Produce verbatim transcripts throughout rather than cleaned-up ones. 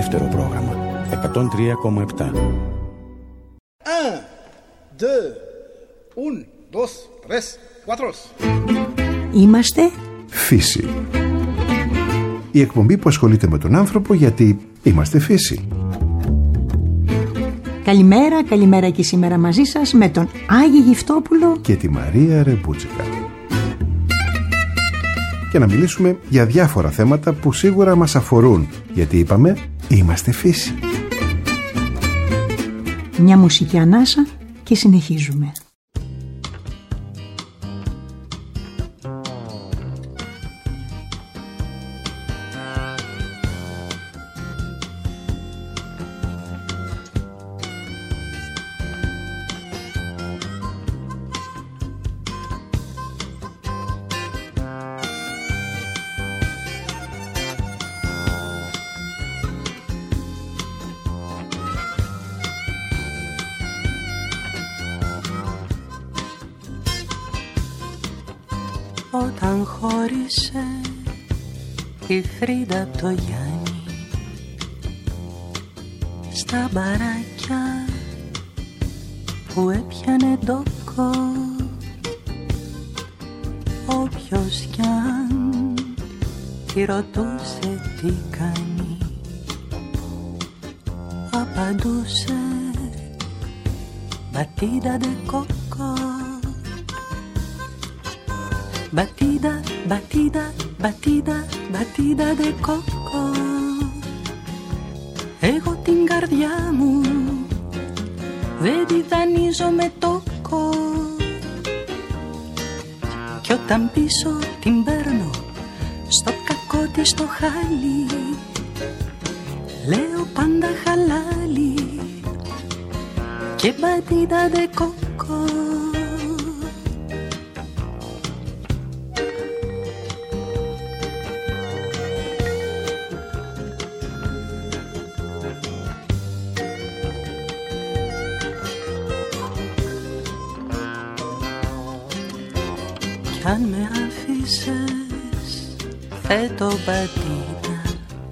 δεύτερο πρόγραμμα. εκατόν τρία κόμμα επτά. ένα, δύο, ένα, δύο, τρία, τέσσερα. Είμαστε Φύση. Η εκπομπή που ασχολείται με τον άνθρωπο γιατί είμαστε φύση. Καλημέρα, καλημέρα και σήμερα μαζί σας με τον Άγη Γυφτόπουλο και τη Μαρία Ρεμπούτσικα. Και να μιλήσουμε για διάφορα θέματα που σίγουρα μας αφορούν, γιατί είπαμε είμαστε φύση. Μια μουσική ανάσα και συνεχίζουμε. Όταν χώρισε η Φρίντα το Γιάννη, στα μπαράκια που έπιανε ντόκο, όποιος κι αν τη ρωτούσε τι κάνει, απαντούσε «Μπατίδα ντε κόκο». Batida, batida, batida, batida de coco. Εγώ την καρδιά μου δεν τη δανείζω με τόκο. Κι όταν πίσω την παίρνω στο κακό της το χάλι, λέω πάντα χαλάλι και batida de coco. Κι αν με αφήσες φέτο μπατίδα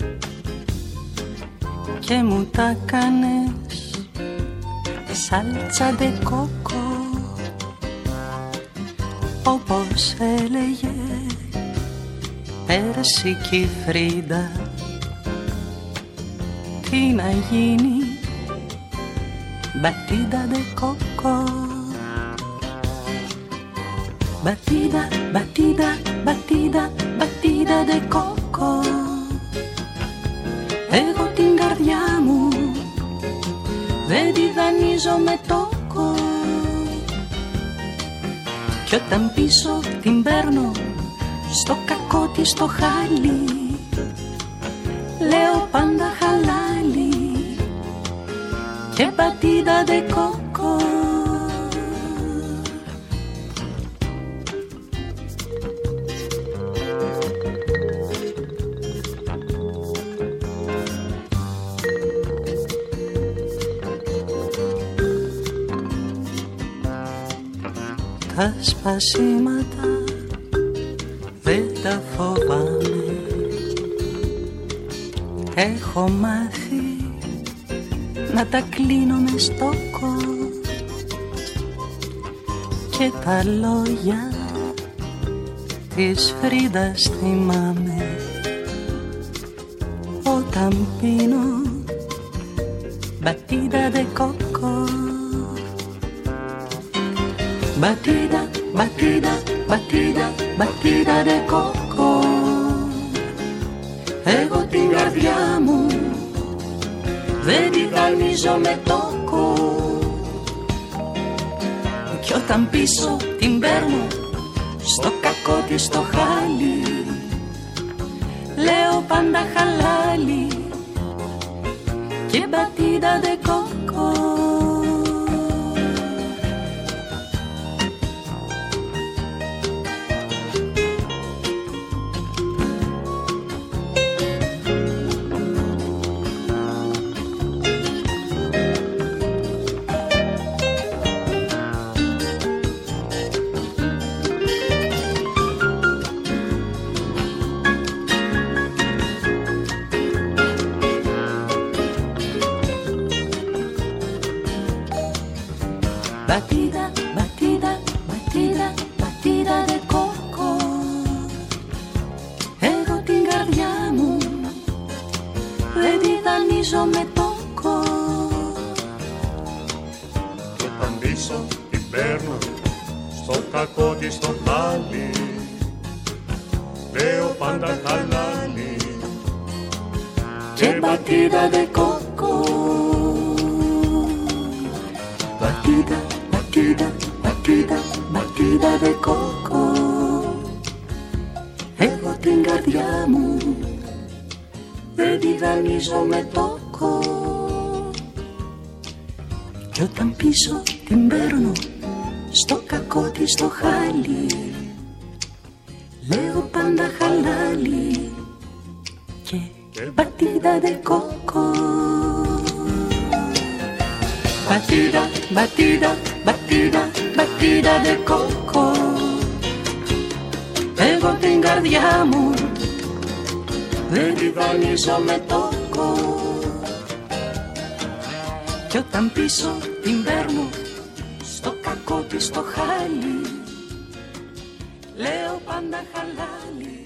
και μου τα κάνες σάλτσα ντε κόκο, όπως έλεγε πέρσι κι η Φρίντα, τι να γίνει μπατίδα ντε κόκο. Batida, batida, batida, batida de coco. Εγώ την καρδιά μου δεν τη δανείζω με τόκο. Κι όταν πίσω την παίρνω στο κακό της το χάλι, λέω πάντα χαλάλι και batida de coco. Τα σπασίματα δεν τα φοβάμαι, έχω μάθει να τα κλείνω με στόκο και τα λόγια της Φρίντας θυμάμαι όταν πίνω batida de coco. Batida, batida, batida, batida de coco. Εγώ την καρδιά μου δεν τη δανείζω με τόκο. Κι όταν πίσω την παίρνω στο κακό της το χάλι, λέω πάντα χαλάλι και batida de coco. δανείζω με τόκο. Και όταν πίσω την παίρνω στο κακό της το χάλι, λέω πάντα χαλάλι και μπατίδα δε κόκο. Μπατίδα, μπατίδα, μπατίδα, μπατίδα δε κόκο. Εγώ την καρδιά μου δεν τη δανείζω με τόκο. Κι όταν πίσω την παίρνω στο κακό της το χάλι, λέω πάντα χαλάλι και μπατίδα δε κόκο. Μπατίδα, μπατίδα, μπατίδα, μπατίδα δε κόκο. Εγώ την καρδιά μου δεν τη δανείζω με τόκο. Κι όταν πίσω την παίρνω στο κακό της το χάλι, λέω πάντα χαλάλι.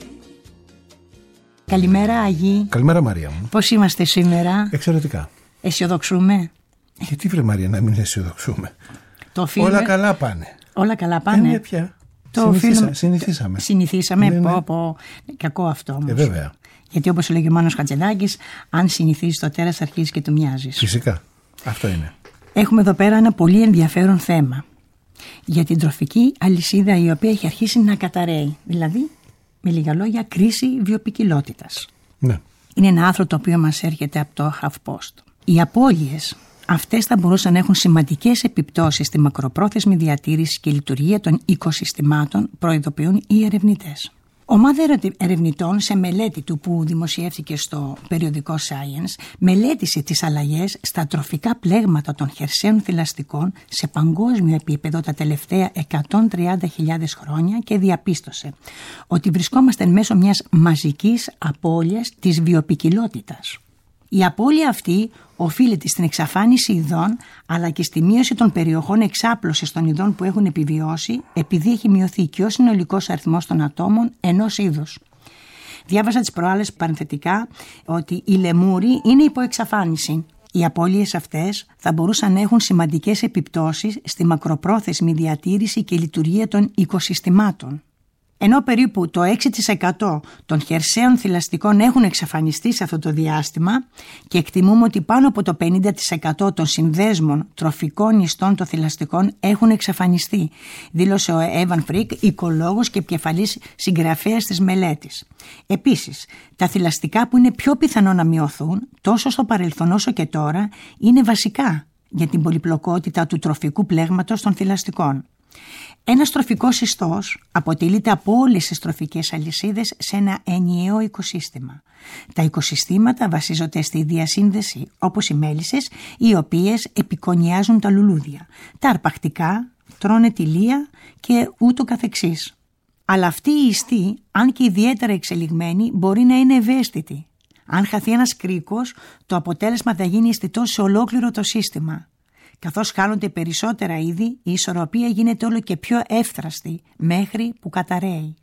Καλημέρα Άγιοι. Καλημέρα Μαρία μου. Πώς είμαστε σήμερα? Εξαιρετικά. Αισιοδοξούμε? Γιατί βρε Μαρία να μην αισιοδοξούμε? Το φίλμε... Όλα καλά πάνε. Όλα καλά πάνε. Ε, πια. Το Συνηθίσα, φίλμε... συνηθίσαμε. Συνηθίσαμε. Ναι, ναι. Πω, πω. Κακό αυτό όμως. Ε, βέβαια. Γιατί όπως λέγει ο Μάνος Χατζηδάκης, αν συνηθίζεις το τέρας αρχίζεις και του μοιάζεις. Φυσικά. Αυτό είναι. Έχουμε εδώ πέρα ένα πολύ ενδιαφέρον θέμα για την τροφική αλυσίδα, η οποία έχει αρχίσει να καταρρέει. Δηλαδή, με λίγα λόγια, κρίση βιοποικιλότητας. Ναι. Είναι ένα άρθρο το οποίο μας έρχεται από το HuffPost. Οι απώλειες αυτές θα μπορούσαν να έχουν σημαντικές επιπτώσεις στη μακροπρόθεσμη διατήρηση και λειτουργία των οικοσυστημάτων, προειδοποιούν οι ερευνητές. Ομάδα ερευνητών σε μελέτη του που δημοσιεύτηκε στο περιοδικό Science μελέτησε τις αλλαγές στα τροφικά πλέγματα των χερσαίων θηλαστικών σε παγκόσμιο επίπεδο τα τελευταία εκατόν τριάντα χιλιάδες χρόνια και διαπίστωσε ότι βρισκόμαστε μέσω μιας μαζικής απώλειας της βιοποικιλότητας. Η απώλεια αυτή οφείλεται στην εξαφάνιση ειδών αλλά και στη μείωση των περιοχών εξάπλωσης των ειδών που έχουν επιβιώσει, επειδή έχει μειωθεί και ο συνολικός αριθμός των ατόμων ενός είδους. Διάβασα τις προάλλες παρενθετικά ότι οι λεμούροι είναι υπό εξαφάνιση. Οι απώλειες αυτές θα μπορούσαν να έχουν σημαντικές επιπτώσεις στη μακροπρόθεσμη διατήρηση και λειτουργία των οικοσυστημάτων. Ενώ περίπου το έξι τοις εκατό των χερσαίων θηλαστικών έχουν εξαφανιστεί σε αυτό το διάστημα και εκτιμούμε ότι πάνω από το πενήντα τοις εκατό των συνδέσμων τροφικών ιστών των θηλαστικών έχουν εξαφανιστεί, δήλωσε ο Έβαν Φρικ, οικολόγος και επικεφαλής συγγραφέας της μελέτης. Επίσης, τα θηλαστικά που είναι πιο πιθανό να μειωθούν, τόσο στο παρελθόν όσο και τώρα, είναι βασικά για την πολυπλοκότητα του τροφικού πλέγματος των θηλαστικών. Ένας τροφικός ιστός αποτελείται από όλες τις τροφικές αλυσίδες σε ένα ενιαίο οικοσύστημα. Τα οικοσυστήματα βασίζονται στη διασύνδεση, όπως οι μέλισσες, οι οποίες επικονιάζουν τα λουλούδια. Τα αρπακτικά τρώνε τη λία και ούτω καθεξής. Αλλά αυτή η ιστή, αν και ιδιαίτερα εξελιγμένη, μπορεί να είναι ευαίσθητη. Αν χαθεί ένας κρίκος, το αποτέλεσμα θα γίνει αισθητό σε ολόκληρο το σύστημα. Καθώς χάνονται περισσότερα είδη, η ισορροπία γίνεται όλο και πιο εύθραστη μέχρι που καταρρέει.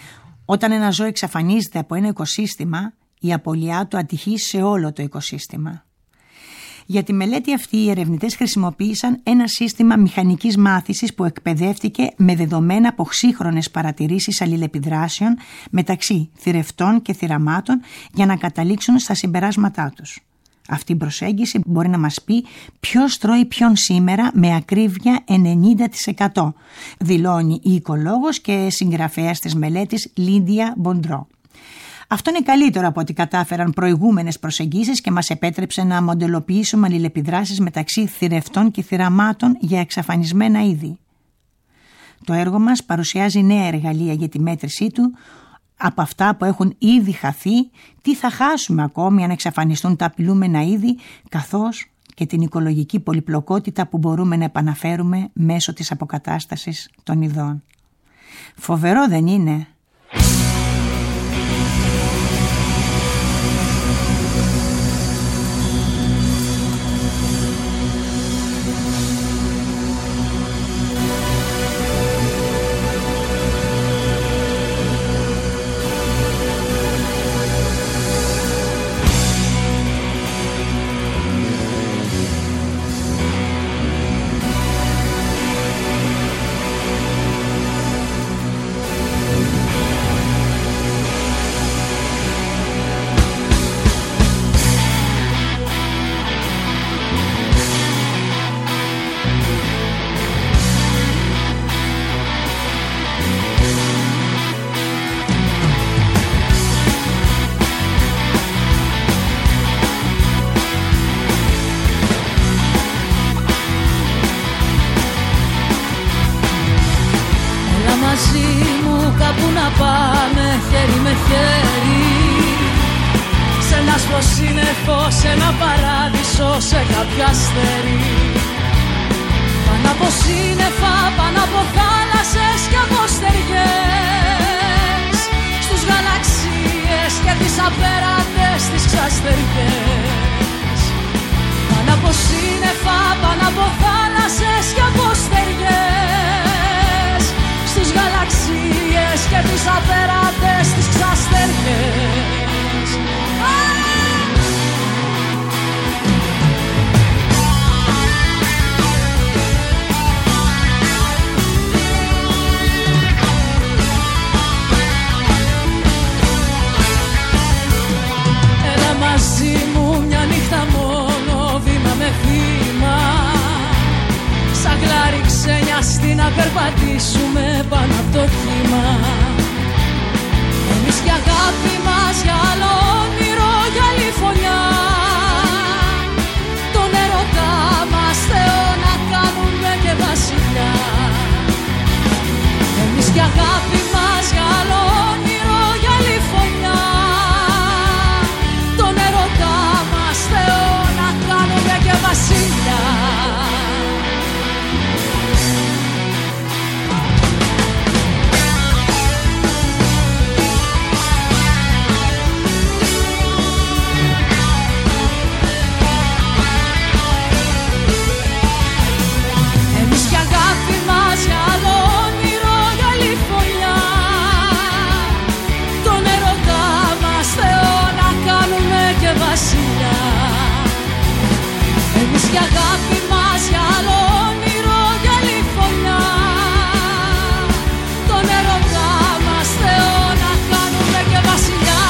Όταν ένα ζώο εξαφανίζεται από ένα οικοσύστημα, η απώλειά του ατυχεί σε όλο το οικοσύστημα. Για τη μελέτη αυτή, οι ερευνητές χρησιμοποίησαν ένα σύστημα μηχανικής μάθησης που εκπαιδεύτηκε με δεδομένα από σύγχρονες παρατηρήσεις αλληλεπιδράσεων μεταξύ θηρευτών και θηραμάτων για να καταλήξουν στα συμπεράσματά τους. Αυτή η προσέγγιση μπορεί να μας πει ποιος τρώει ποιον σήμερα με ακρίβεια ενενήντα τοις εκατό, δηλώνει η οικολόγος και συγγραφέας της μελέτης Λίντια Μποντρό. Αυτό είναι καλύτερο από ό,τι κατάφεραν προηγούμενες προσεγγίσεις και μας επέτρεψε να μοντελοποιήσουμε αλληλεπιδράσεις μεταξύ θηρευτών και θηραμάτων για εξαφανισμένα είδη. Το έργο μας παρουσιάζει νέα εργαλεία για τη μέτρησή του, από αυτά που έχουν ήδη χαθεί, τι θα χάσουμε ακόμη αν εξαφανιστούν τα απειλούμενα είδη, καθώς και την οικολογική πολυπλοκότητα που μπορούμε να επαναφέρουμε μέσω της αποκατάστασης των ειδών. Φοβερό δεν είναι? καλοκαίρι, σε ένα σπροσύννεφο, σε ένα παράδεισο, σε κάποια αστέρι. Πάνω από σύννεφα, πάνω από θάλασσες και από στεριές, στους γαλαξίες και τις απέραντες τις ξαστεριές. Πάνω από σύννεφα, πάνω από θάλασσες και από στεριές, στους γαλαξίες και τις απέραντες τις ξαστεριές. Έλα μαζί μου μια νύχτα μόνο, βήμα με βήμα, σαν γλάρι ξένιαστη να περπατήσουμε πάνω απ' το κύμα. Εμείς και αγάπη μας για άλλο όνειρο, για άλλη φωνιά, τον έρωτά μας Θεό να κάνουμε και βασιλιά. Εμείς και αγάπη μας για άλλο όνειρο, για άλλη φωνιά, τον έρωτά μας Θεό να κάνουμε και βασιλιά. Εμείς και αγάπη μας για άλλο όνειρο, για άλλη φωνιά, τον έρωτά μας Θεό να κάνουμε και βασιλιά.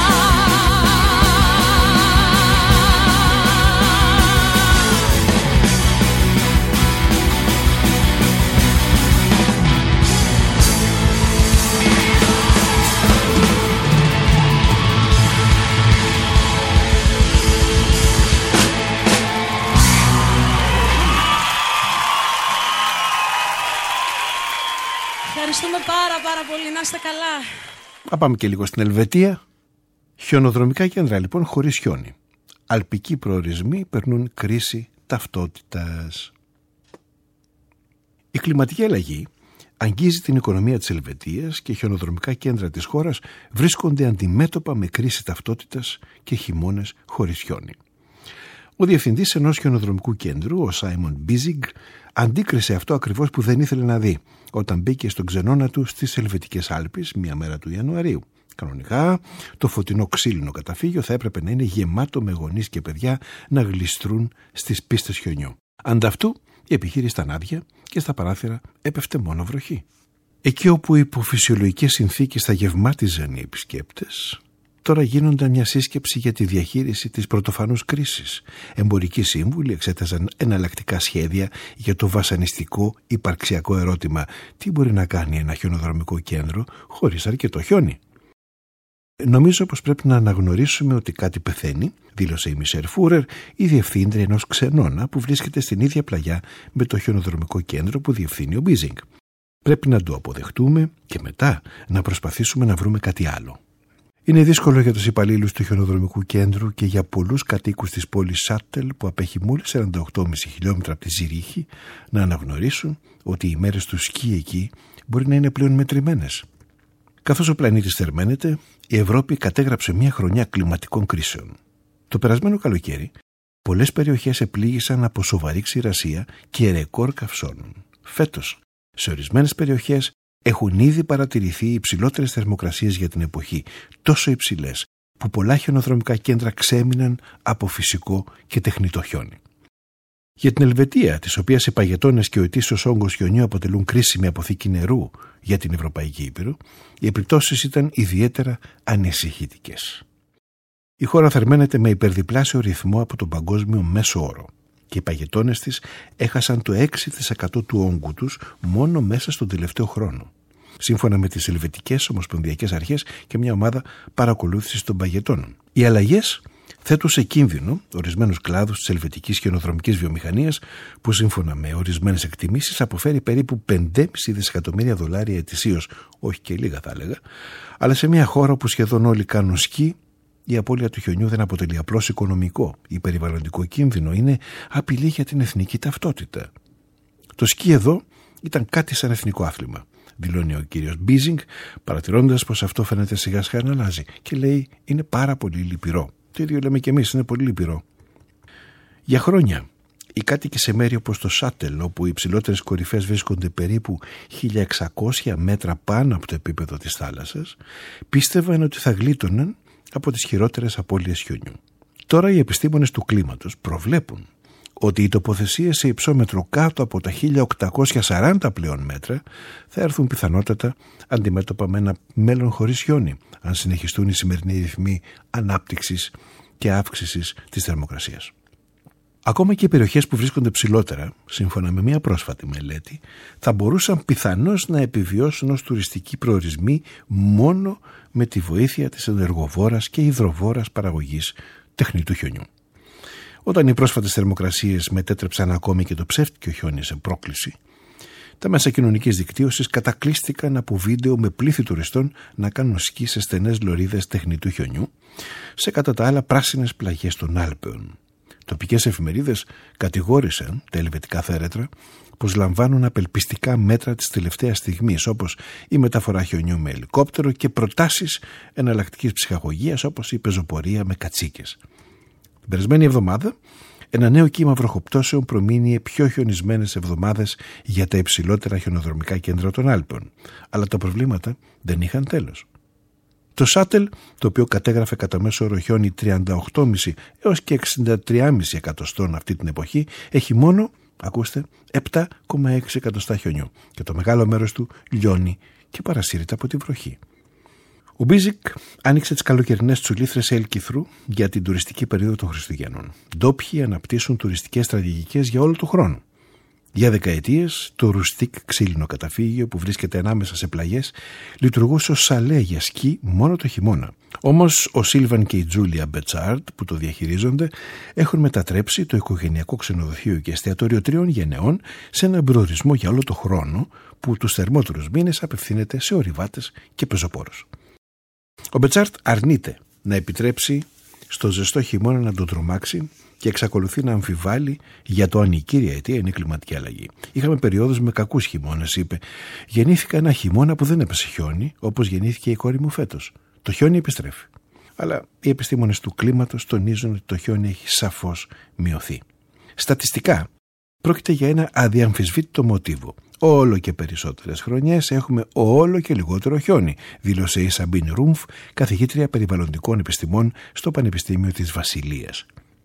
Ευχαριστούμε πάρα πάρα πολύ, να είστε καλά. Να πάμε και λίγο στην Ελβετία. Χιονοδρομικά κέντρα λοιπόν χωρίς χιόνι. Αλπικοί προορισμοί περνούν κρίση ταυτότητας. Η κλιματική αλλαγή αγγίζει την οικονομία της Ελβετίας και χιονοδρομικά κέντρα της χώρας βρίσκονται αντιμέτωπα με κρίση ταυτότητας και χειμώνες χωρίς χιόνι. Ο διευθυντής ενός χιονοδρομικού κέντρου, ο Σάιμον Μπίζιγκ, αντίκρισε αυτό ακριβώς που δεν ήθελε να δει όταν μπήκε στον ξενώνα του στις Ελβετικές Άλπεις μια μέρα του Ιανουαρίου. Κανονικά, το φωτεινό ξύλινο καταφύγιο θα έπρεπε να είναι γεμάτο με γονείς και παιδιά να γλιστρούν στις πίστες χιονιού. Ανταυτού, η επιχείρηση ήταν άδεια και στα παράθυρα έπεφτε μόνο βροχή. Εκεί όπου υπό φυσιολογικές συνθήκες θα γευμάτιζαν οι επισκέπτες, τώρα γίνονταν μια σύσκεψη για τη διαχείριση της πρωτοφανούς κρίσης. Εμπορικοί σύμβουλοι εξέταζαν εναλλακτικά σχέδια για το βασανιστικό υπαρξιακό ερώτημα: τι μπορεί να κάνει ένα χιονοδρομικό κέντρο χωρίς αρκετό χιόνι? Νομίζω πως πρέπει να αναγνωρίσουμε ότι κάτι πεθαίνει, δήλωσε η Μισελ Φούρερ, η διευθύντρια ενός ξενώνα που βρίσκεται στην ίδια πλαγιά με το χιονοδρομικό κέντρο που διευθύνει ο Μπίζινγκ. Πρέπει να το αποδεχτούμε και μετά να προσπαθήσουμε να βρούμε κάτι άλλο. Είναι δύσκολο για τους υπαλλήλους του χιονοδρομικού κέντρου και για πολλούς κατοίκους της πόλης Σάτελ, που απέχει μόλις σαράντα οκτώ κόμμα πέντε χιλιόμετρα από τη Ζηρίχη, να αναγνωρίσουν ότι οι μέρες του σκι εκεί μπορεί να είναι πλέον μετρημένες. Καθώς ο πλανήτης θερμαίνεται, η Ευρώπη κατέγραψε μια χρονιά κλιματικών κρίσεων. Το περασμένο καλοκαίρι, πολλές περιοχές επλήγησαν από σοβαρή ξηρασία και ρεκόρ καυσών. Φέτος, σε ορισμένες περιοχές έχουν ήδη παρατηρηθεί υψηλότερες θερμοκρασίες για την εποχή, τόσο υψηλές που πολλά χιονοδρομικά κέντρα ξέμειναν από φυσικό και τεχνητό χιόνι. Για την Ελβετία, της οποίας οι παγετώνες και ο ετήσιος όγκος χιονιού αποτελούν κρίσιμη αποθήκη νερού για την Ευρωπαϊκή Ήπειρο, οι επιπτώσεις ήταν ιδιαίτερα ανησυχητικές. Η χώρα θερμαίνεται με υπερδιπλάσιο ρυθμό από τον παγκόσμιο μέσο όρο και οι παγετώνες της έχασαν το έξι τοις εκατό του όγκου τους μόνο μέσα στον τελευταίο χρόνο, σύμφωνα με τις Ελβετικές Ομοσπονδιακές Αρχές και μια ομάδα παρακολούθησης των παγετώνων. Οι αλλαγές θέτουν σε κίνδυνο ορισμένους κλάδους της ελβετικής χιονοδρομικής βιομηχανίας, που σύμφωνα με ορισμένες εκτιμήσεις αποφέρει περίπου πέντε κόμμα πέντε δισεκατομμύρια δολάρια ετησίως, όχι και λίγα θα έλεγα, αλλά σε μια χώρα που σχεδόν όλοι κάνουν σκι, η απώλεια του χιονιού δεν αποτελεί απλώς οικονομικό ή περιβαλλοντικό κίνδυνο, είναι απειλή για την εθνική ταυτότητα. Το σκι εδώ ήταν κάτι σαν εθνικό άθλημα, δηλώνει ο κύριος Μπίζινγκ, παρατηρώντας πως αυτό φαίνεται σιγά σιγά να αλλάζει, και λέει είναι πάρα πολύ λυπηρό. Το ίδιο λέμε και εμείς, είναι πολύ λυπηρό. Για χρόνια, οι κάτοικοι σε μέρη όπως το Σάτελ, όπου οι υψηλότερες κορυφές βρίσκονται περίπου χίλια εξακόσια μέτρα πάνω από το επίπεδο της θάλασσας, πίστευαν ότι θα γλίτωναν από τις χειρότερες απώλειες χιονιού. Τώρα οι επιστήμονες του κλίματος προβλέπουν ότι οι τοποθεσίες σε υψόμετρο κάτω από τα χίλια οκτακόσια σαράντα πλέον μέτρα θα έρθουν πιθανότατα αντιμέτωπα με ένα μέλλον χωρίς χιόνι, αν συνεχιστούν οι σημερινοί ρυθμοί ανάπτυξης και αύξησης της θερμοκρασίας. Ακόμα και οι περιοχές που βρίσκονται ψηλότερα, σύμφωνα με μια πρόσφατη μελέτη, θα μπορούσαν πιθανώς να επιβιώσουν ως τουριστικοί προορισμοί μόνο με τη βοήθεια της ενεργοβόρας και υδροβόρας παραγωγής τεχνητού χιονιού. Όταν οι πρόσφατες θερμοκρασίες μετέτρεψαν ακόμη και το ψεύτικο χιόνι σε πρόκληση, τα μέσα κοινωνικής δικτύωσης κατακλείστηκαν από βίντεο με πλήθη τουριστών να κάνουν σκι σε στενές λωρίδες τεχνητού χιονιού, σε κατά τα άλλα πράσινες πλαγιές των Άλπαιων. Τοπικές εφημερίδες κατηγόρησαν τα ελβετικά θέρετρα πως λαμβάνουν απελπιστικά μέτρα της τελευταίας στιγμής, όπως η μεταφορά χιονιού με ελικόπτερο και προτάσεις εναλλακτικής ψυχαγωγίας, όπως η πεζοπορία με κατσίκες. Την περασμένη εβδομάδα, ένα νέο κύμα βροχοπτώσεων προμήνυε πιο χιονισμένες εβδομάδες για τα υψηλότερα χιονοδρομικά κέντρα των Άλπων, αλλά τα προβλήματα δεν είχαν τέλος. Το Σάτελ, το οποίο κατέγραφε κατά μέσο όρο χιόνι τριάντα οκτώ κόμμα πέντε έως και εξήντα τρία κόμμα πέντε εκατοστών αυτή την εποχή, έχει μόνο, ακούστε, επτά κόμμα έξι εκατοστά χιονιού και το μεγάλο μέρος του λιώνει και παρασύρεται από τη βροχή. Ο Μπίζικ άνοιξε τις καλοκαιρινές τσουλήθρες Ελκυθρού για την τουριστική περίοδο των Χριστουγέννων. Ντόπιοι αναπτύσσουν τουριστικές στρατηγικές για όλο τον χρόνο. Για δεκαετίες, το ρουστικ ξύλινο καταφύγιο που βρίσκεται ανάμεσα σε πλαγιές λειτουργούσε ως σαλέ για σκι μόνο το χειμώνα. Όμως ο Σίλβαν και η Τζούλια Μπετσάρτ που το διαχειρίζονται έχουν μετατρέψει το οικογενειακό ξενοδοχείο και εστιατόριο τριών γενεών σε έναν προορισμό για όλο το χρόνο που τους θερμότερους μήνες απευθύνεται σε ορειβάτες και πεζοπόρους. Ο Μπετσάρτ αρνείται να επιτρέψει στο ζεστό χειμώνα να τον τρομάξει και εξακολουθεί να αμφιβάλλει για το αν η κύρια αιτία είναι η κλιματική αλλαγή. Είχαμε περιόδους με κακούς χειμώνες, είπε. Γεννήθηκα ένα χειμώνα που δεν έπεσε χιόνι, όπως γεννήθηκε η κόρη μου φέτος. Το χιόνι επιστρέφει. Αλλά οι επιστήμονες του κλίματος τονίζουν ότι το χιόνι έχει σαφώς μειωθεί. Στατιστικά, πρόκειται για ένα αδιαμφισβήτητο μοτίβο. Όλο και περισσότερες χρονιές έχουμε όλο και λιγότερο χιόνι, δήλωσε η Σαμπίν Ρούμφ, καθηγήτρια περιβαλλοντικών επιστημών στο Πανεπιστήμιο της Βασιλείας.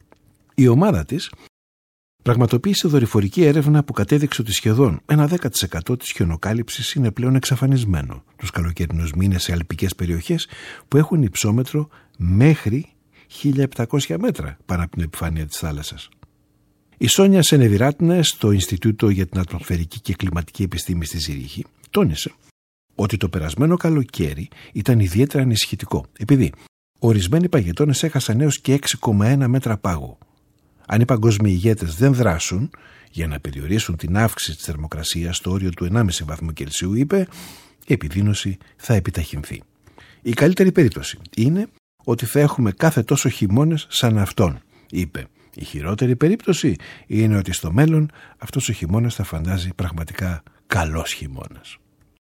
Η ομάδα της πραγματοποίησε δορυφορική έρευνα που κατέδειξε ότι σχεδόν ένα δέκα τοις εκατό της χιονοκάλυψης είναι πλέον εξαφανισμένο τους καλοκαιρινούς μήνες σε αλπικές περιοχές που έχουν υψόμετρο μέχρι χίλια επτακόσια μέτρα πάνω από την επιφάνεια της θάλασσας. Η Σόνια Σενεβιράτνε στο Ινστιτούτο για την Ατμοσφαιρική και Κλιματική Επιστήμη στη Ζηρίχη τόνισε ότι το περασμένο καλοκαίρι ήταν ιδιαίτερα ανησυχητικό, επειδή ορισμένοι παγετώνες έχασαν έως και έξι κόμμα ένα μέτρα πάγου. Αν οι παγκόσμιοι ηγέτες δεν δράσουν για να περιορίσουν την αύξηση της θερμοκρασίας στο όριο του ενάμιση βαθμού Κελσίου, είπε, η επιδείνωση θα επιταχυνθεί. Η καλύτερη περίπτωση είναι ότι θα έχουμε κάθε τόσο χειμώνες σαν αυτόν, είπε. Η χειρότερη περίπτωση είναι ότι στο μέλλον αυτός ο χειμώνας θα φαντάζει πραγματικά καλός χειμώνας.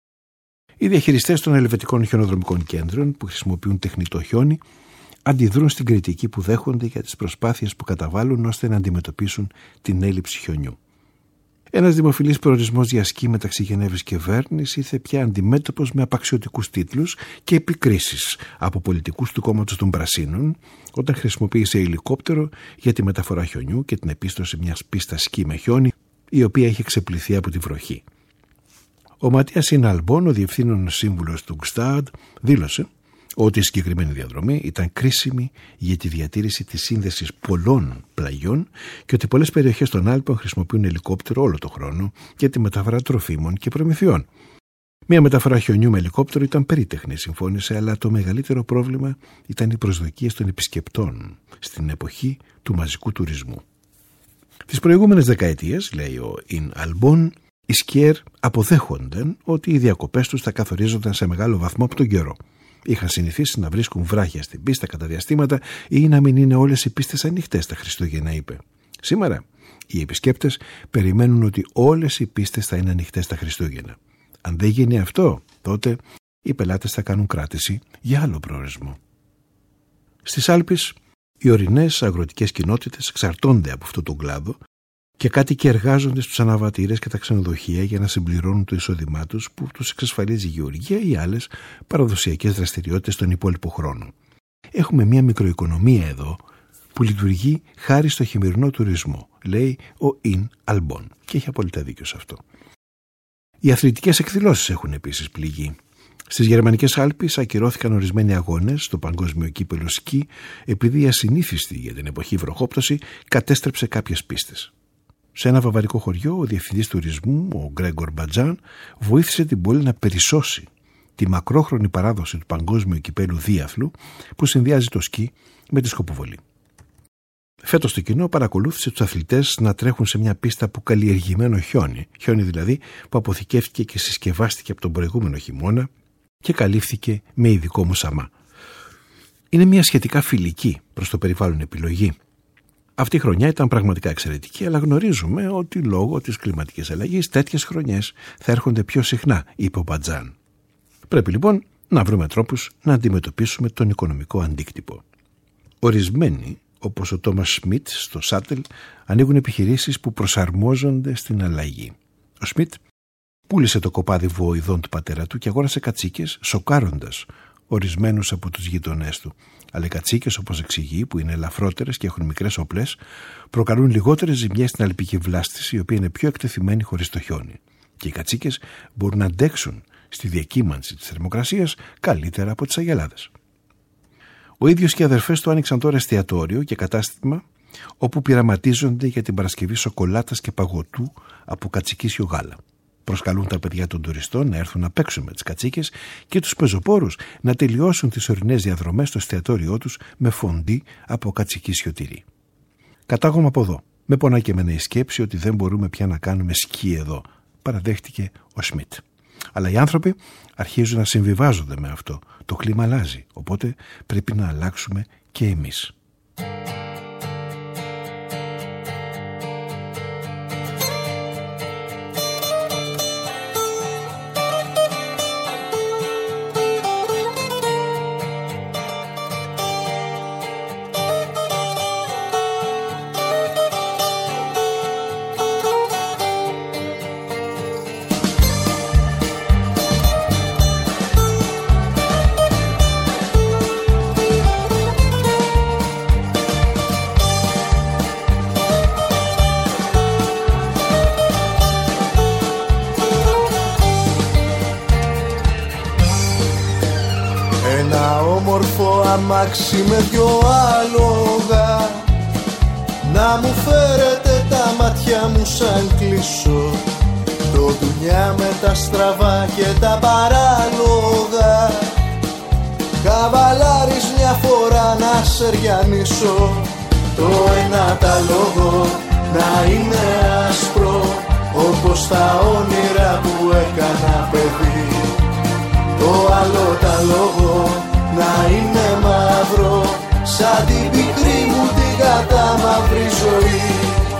Οι διαχειριστές των ελβετικών χιονοδρομικών κέντρων που χρησιμοποιούν τεχνητό χιόνι αντιδρούν στην κριτική που δέχονται για τις προσπάθειες που καταβάλουν ώστε να αντιμετωπίσουν την έλλειψη χιονιού. Ένας δημοφιλής προορισμός για σκι μεταξύ Γενέβης και Βέρνης ήρθε πια αντιμέτωπος με απαξιωτικούς τίτλους και επικρίσεις από πολιτικούς του κόμματος των Πρασίνων όταν χρησιμοποίησε ελικόπτερο για τη μεταφορά χιονιού και την επίστρωση μιας πίστας σκι με χιόνι η οποία είχε ξεπληθεί από τη βροχή. Ο Ματίας Σιναλμπόν, ο διευθύνων σύμβουλος του Γκστάντ, δήλωσε ότι η συγκεκριμένη διαδρομή ήταν κρίσιμη για τη διατήρηση της σύνδεσης πολλών πλαγιών και ότι πολλές περιοχές των Άλπων χρησιμοποιούν ελικόπτερο όλο το χρόνο για τη μεταφορά τροφίμων και προμηθειών. Μία μεταφορά χιονιού με ελικόπτερο ήταν περίτεχνη, συμφώνησε, αλλά το μεγαλύτερο πρόβλημα ήταν οι προσδοκίες των επισκεπτών στην εποχή του μαζικού τουρισμού. Τις προηγούμενες δεκαετίες, λέει ο Ιν Αλμπόν, οι σκιέρ αποδέχονταν ότι οι διακοπές τους θα καθορίζονταν σε μεγάλο βαθμό από τον καιρό. Είχαν συνηθίσει να βρίσκουν βράχια στην πίστα κατά διαστήματα ή να μην είναι όλες οι πίστες ανοιχτές τα Χριστούγεννα, είπε. Σήμερα οι επισκέπτες περιμένουν ότι όλες οι πίστες θα είναι ανοιχτές τα Χριστούγεννα. Αν δεν γίνει αυτό, τότε οι πελάτες θα κάνουν κράτηση για άλλο προορισμό. Στις Άλπεις, οι ορεινές αγροτικές κοινότητες εξαρτώνται από αυτόν τον κλάδο και κάτοικοι εργάζονται στους αναβατήρες και τα ξενοδοχεία για να συμπληρώνουν το εισόδημά τους που τους εξασφαλίζει η γεωργία ή άλλες παραδοσιακές δραστηριότητες στον υπόλοιπο χρόνο. Έχουμε μια μικροοικονομία εδώ που λειτουργεί χάρη στο χειμερινό τουρισμό, λέει ο Ιν Αλμπόν, και έχει απόλυτα δίκιο σε αυτό. Οι αθλητικές εκδηλώσεις έχουν επίσης πληγεί. Στις γερμανικές Άλπεις ακυρώθηκαν ορισμένοι αγώνες στο παγκόσμιο κύπελλο σκι επειδή η ασυνήθιστη για την εποχή βροχόπτωση κατέστρεψε κάποιες πίστες. Σε ένα βαβαρικό χωριό, ο διευθυντής τουρισμού, ο Γκρέγκορ Μπατζάν, βοήθησε την πόλη να περισσώσει τη μακρόχρονη παράδοση του παγκόσμιου κυπέλλου δίαθλου που συνδυάζει το σκι με τη σκοποβολή. Φέτος το κοινό παρακολούθησε τους αθλητές να τρέχουν σε μια πίστα από καλλιεργημένο χιόνι, χιόνι δηλαδή που αποθηκεύτηκε και συσκευάστηκε από τον προηγούμενο χειμώνα και καλύφθηκε με ειδικό μουσαμά. Είναι μια σχετικά φιλική προς το περιβάλλον επιλογή. Αυτή η χρονιά ήταν πραγματικά εξαιρετική, αλλά γνωρίζουμε ότι λόγω της κλιματικής αλλαγής τέτοιες χρονιές θα έρχονται πιο συχνά, είπε ο Μπατζάν. Πρέπει λοιπόν να βρούμε τρόπους να αντιμετωπίσουμε τον οικονομικό αντίκτυπο. Ορισμένοι, όπως ο Τόμας Σμιτ στο Σάτελ, ανοίγουν επιχειρήσεις που προσαρμόζονται στην αλλαγή. Ο Σμιτ πούλησε το κοπάδι βοηδών του πατέρα του και αγόρασε κατσίκες, σοκάροντας ορισμένους από τους γειτονές του. Αλλά οι κατσίκες, όπως εξηγεί, που είναι ελαφρότερες και έχουν μικρές όπλες, προκαλούν λιγότερες ζημιές στην αλπική βλάστηση, η οποία είναι πιο εκτεθειμένη χωρίς το χιόνι. Και οι κατσίκες μπορούν να αντέξουν στη διακύμανση της θερμοκρασίας καλύτερα από τις αγελάδες. Ο ίδιος και οι αδερφές του άνοιξαν τώρα εστιατόριο και κατάστημα όπου πειραματίζονται για την παρασκευή σοκολάτας και παγωτού από κατσικίσιο γάλα. Προσκαλούν τα παιδιά των τουριστών να έρθουν να παίξουν με τις κατσίκες και τους πεζοπόρους να τελειώσουν τις ορεινές διαδρομές στο εστιατόριό τους με φοντί από κατσικίσιο τυρί. Κατάγομαι από εδώ. Με πονάει και εμένα η σκέψη ότι δεν μπορούμε πια να κάνουμε σκι εδώ, παραδέχτηκε ο Σμιτ. Αλλά οι άνθρωποι αρχίζουν να συμβιβάζονται με αυτό. Το κλίμα αλλάζει, οπότε πρέπει να αλλάξουμε και εμείς. Αμάξι με δυο άλογα, να μου φέρετε τα μάτια μου σαν κλείσω, το δουλειά με τα στραβά και τα παράλογα, καβαλάρεις μια φορά να σεριανίσω, το ένα τα λόγο να είναι άσπρο όπως τα όνειρα που έκανα παιδί, το άλλο τα λόγο να είναι μαύρο σαν την πικρή μου την κατάμαυρη ζωή.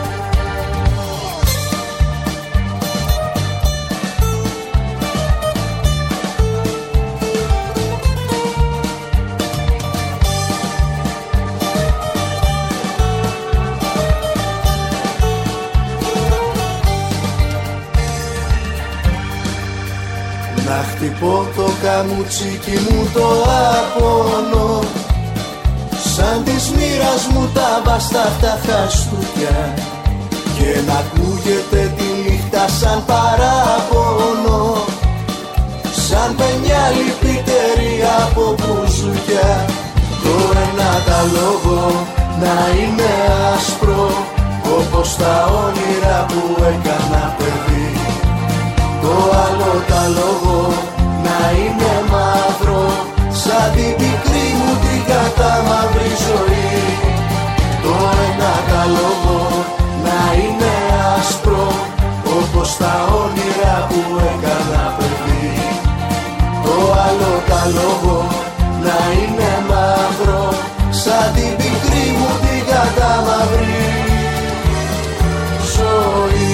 Να χτυπώ το καμουτσίκι μου το απόνο, σαν της μοίρας μου τα βαστά χαστούκια, και να ακούγεται τη νύχτα σαν παράπονο, σαν παινιά λυπητερή από μπουζούκια, το ένα τα λόγο να είναι άσπρο όπως τα όνειρα που έκανα παιδί, το άλλο τα λόγο να είναι μαύρο, σαν την πικρή μου την κατάμαυρη ζωή. Το ένα τα λόγο να είναι άσπρο, όπως τα όνειρα που έκανα παιδί. Το άλλο τα λόγο να είναι μαύρο, σαν την πικρή μου την κατάμαυρη ζωή.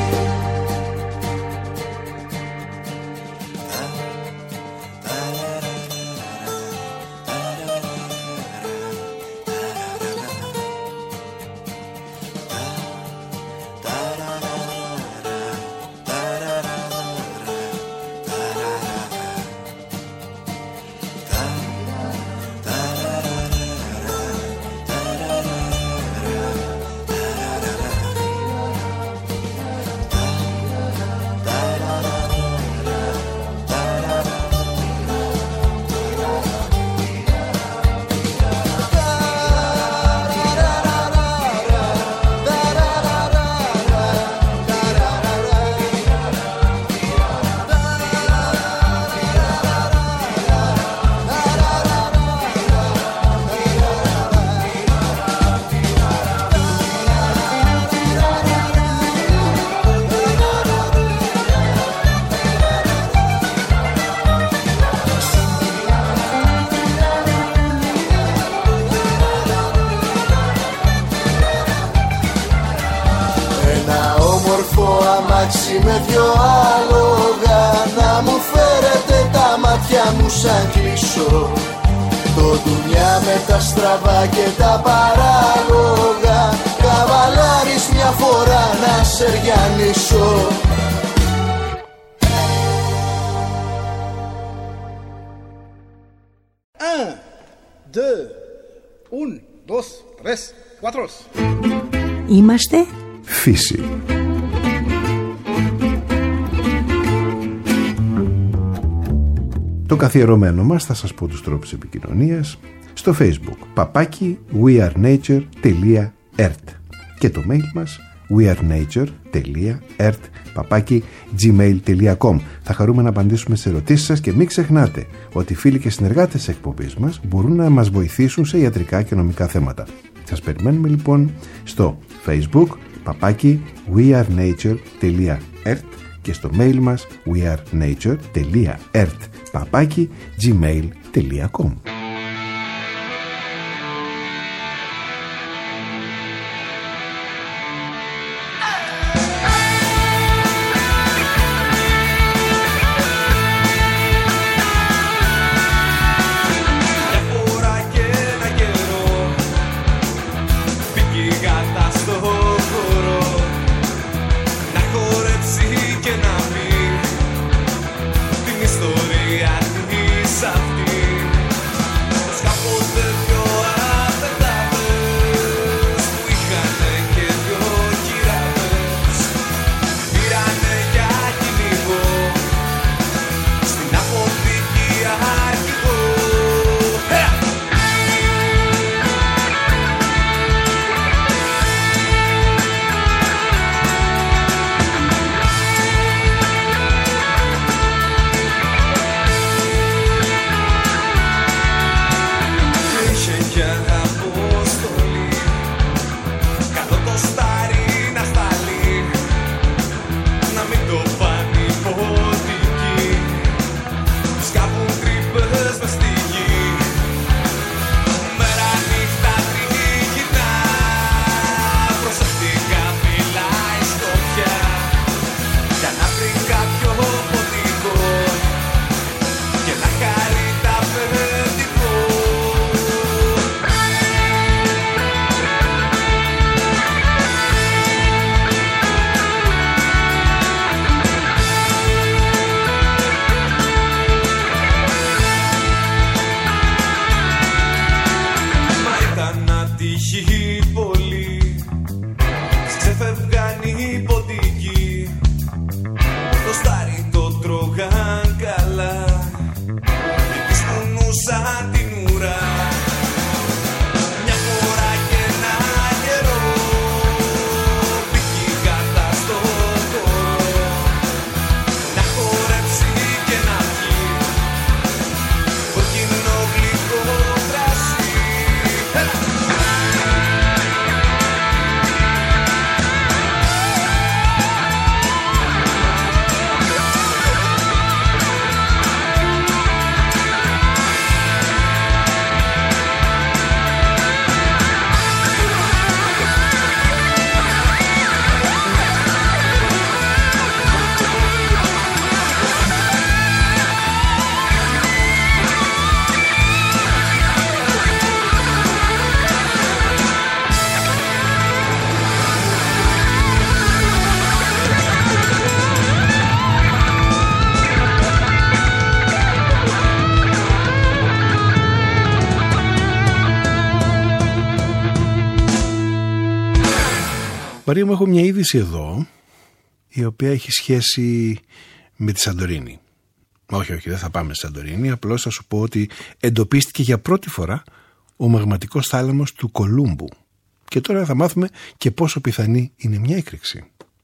Με δυο άλογα να μου φέρετε τα μάτια μου σαν κλείσω. Το δουλειά με τα στραβά και τα παράλογα, καβαλάρεις μια φορά να σεριανίσω. Un, deux, un, dos, tres, cuatro. Είμαστε Φύση. Το καθιερωμένο μας, θα σας πω τους τρόπους επικοινωνίας, στο Facebook παπάκι wearenature.ert και το mail μας wearenature.ert παπάκι gmail.com. Θα χαρούμε να απαντήσουμε σε ερωτήσεις σας και μην ξεχνάτε ότι φίλοι και συνεργάτες της εκπομπής μας μπορούν να μας βοηθήσουν σε ιατρικά και νομικά θέματα. Σας περιμένουμε λοιπόν στο Facebook παπάκι wearenature.ert και στο mail μας wearenature.ert παπάκι gmail.com. Μαρία μου, έχω μια είδηση εδώ η οποία έχει σχέση με τη Σαντορίνη. Όχι, όχι, δεν θα πάμε στη Σαντορίνη. Απλώς θα σου πω ότι εντοπίστηκε για πρώτη φορά ο μαγματικός θάλαμος του Κολούμπου. Και τώρα θα μάθουμε και πόσο πιθανή είναι μια έκρηξη.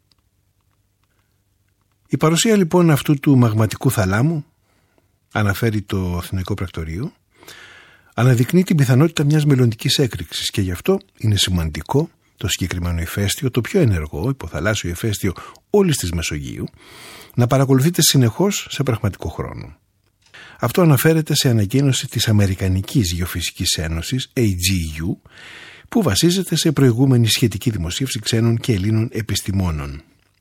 Η παρουσία λοιπόν αυτού του μαγματικού θαλάμου, αναφέρει το Αθηναϊκό Πρακτορείο, αναδεικνύει την πιθανότητα μιας μελλοντικής έκρηξης και γι' αυτό είναι σημαντικό το συγκεκριμένο ηφαίστειο, το πιο ενεργό υποθαλάσσιο ηφαίστειο όλης της Μεσογείου, να παρακολουθείτε συνεχώς σε πραγματικό χρόνο. Αυτό αναφέρεται σε ανακοίνωση της Αμερικανικής Γεωφυσικής Ένωσης, έι τζι γιου, που βασίζεται σε προηγούμενη σχετική δημοσίευση ξένων και Ελλήνων επιστημόνων.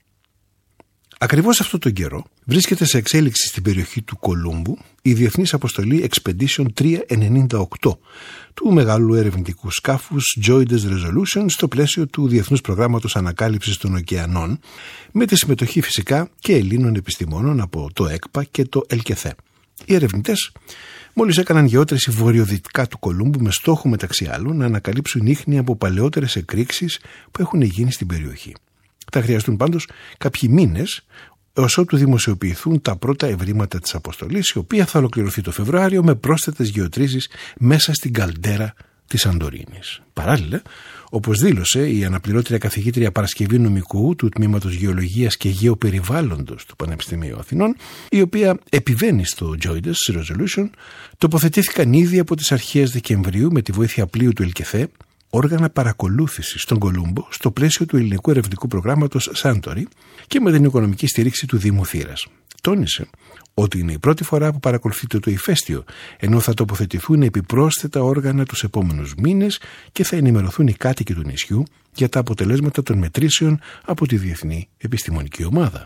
Ακριβώς αυτόν τον καιρό βρίσκεται σε εξέλιξη στην περιοχή του Κολούμπου η διεθνής αποστολή Expedition τριακόσια ενενήντα οκτώ του μεγάλου ερευνητικού σκάφους Joydes Resolution στο πλαίσιο του Διεθνούς Προγράμματος Ανακάλυψης των Ωκεανών, με τη συμμετοχή φυσικά και Ελλήνων επιστημόνων από το ΕΚΠΑ και το ΕΛΚΕΘΕ. Οι ερευνητές μόλις έκαναν γεώτρηση βορειοδυτικά του Κολούμπου με στόχο μεταξύ άλλων να ανακαλύψουν ίχνη από παλαιότερες εκρήξεις που έχουν γίνει στην περιοχή. Θα χρειαστούν πάντως κάποιοι μήνες έως ότου δημοσιοποιηθούν τα πρώτα ευρήματα της αποστολής, η οποία θα ολοκληρωθεί το Φεβρουάριο με πρόσθετες γεωτρήσεις μέσα στην καλντέρα της Σαντορίνης. Παράλληλα, όπως δήλωσε η αναπληρώτρια καθηγήτρια Παρασκευή Νομικού του Τμήματος Γεωλογίας και Γεωπεριβάλλοντος του Πανεπιστημίου Αθηνών, η οποία επιβαίνει στο Joydes Resolution, τοποθετήθηκαν ήδη από τις αρχές Δεκεμβρίου με τη βοήθεια πλοίου του ΕΛΚΕΘΕ όργανα παρακολούθησης στον Κολούμπο στο πλαίσιο του ελληνικού ερευνητικού προγράμματος Σάντορι και με την οικονομική στήριξη του Δήμου Θήρας. Τόνισε ότι είναι η πρώτη φορά που παρακολουθείται το ηφαίστειο, ενώ θα τοποθετηθούν επιπρόσθετα όργανα τους επόμενους μήνες και θα ενημερωθούν οι κάτοικοι του νησιού για τα αποτελέσματα των μετρήσεων από τη Διεθνή Επιστημονική Ομάδα.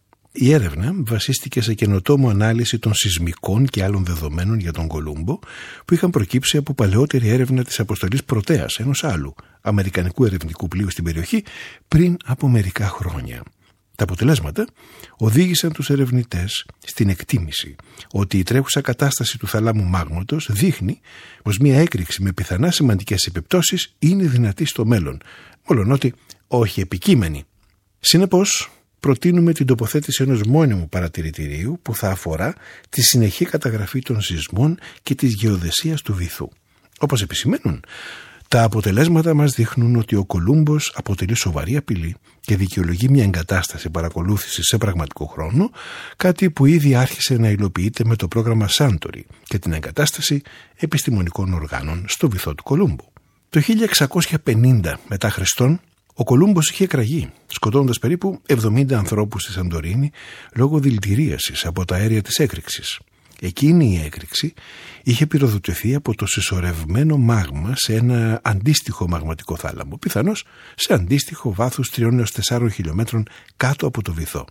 Η έρευνα βασίστηκε σε καινοτόμο ανάλυση των σεισμικών και άλλων δεδομένων για τον Κολούμπο που είχαν προκύψει από παλαιότερη έρευνα της αποστολής Πρωτέας, ενός άλλου αμερικανικού ερευνητικού πλοίου στην περιοχή, πριν από μερικά χρόνια. Τα αποτελέσματα οδήγησαν τους ερευνητές στην εκτίμηση ότι η τρέχουσα κατάσταση του θαλάμου μάγματος δείχνει πως μια έκρηξη με πιθανά σημαντικές επιπτώσεις είναι δυνατή στο μέλλον, μολονότι όχι επικείμενη. Συνεπώς, προτείνουμε την τοποθέτηση ενός μόνιμου παρατηρητηρίου που θα αφορά τη συνεχή καταγραφή των σεισμών και της γεωδεσίας του βυθού. Όπως επισημαίνουν, τα αποτελέσματα μας δείχνουν ότι ο Κολούμπος αποτελεί σοβαρή απειλή και δικαιολογεί μια εγκατάσταση παρακολούθησης σε πραγματικό χρόνο, κάτι που ήδη άρχισε να υλοποιείται με το πρόγραμμα Σάντορι και την εγκατάσταση επιστημονικών οργάνων στο βυθό του Κολούμπου. Το χίλια εξακόσια πενήντα μετά Χριστόν, ο Κολούμπος είχε εκραγεί, σκοτώνοντας περίπου εβδομήντα ανθρώπους στη Σαντορίνη λόγω δηλητηρίασης από τα αέρια της έκρηξης. Εκείνη η έκρηξη είχε πυροδοτηθεί από το συσσωρευμένο μάγμα σε ένα αντίστοιχο μαγματικό θάλαμο, πιθανώς σε αντίστοιχο βάθος τριών έως τεσσάρων χιλιόμετρων κάτω από το βυθό.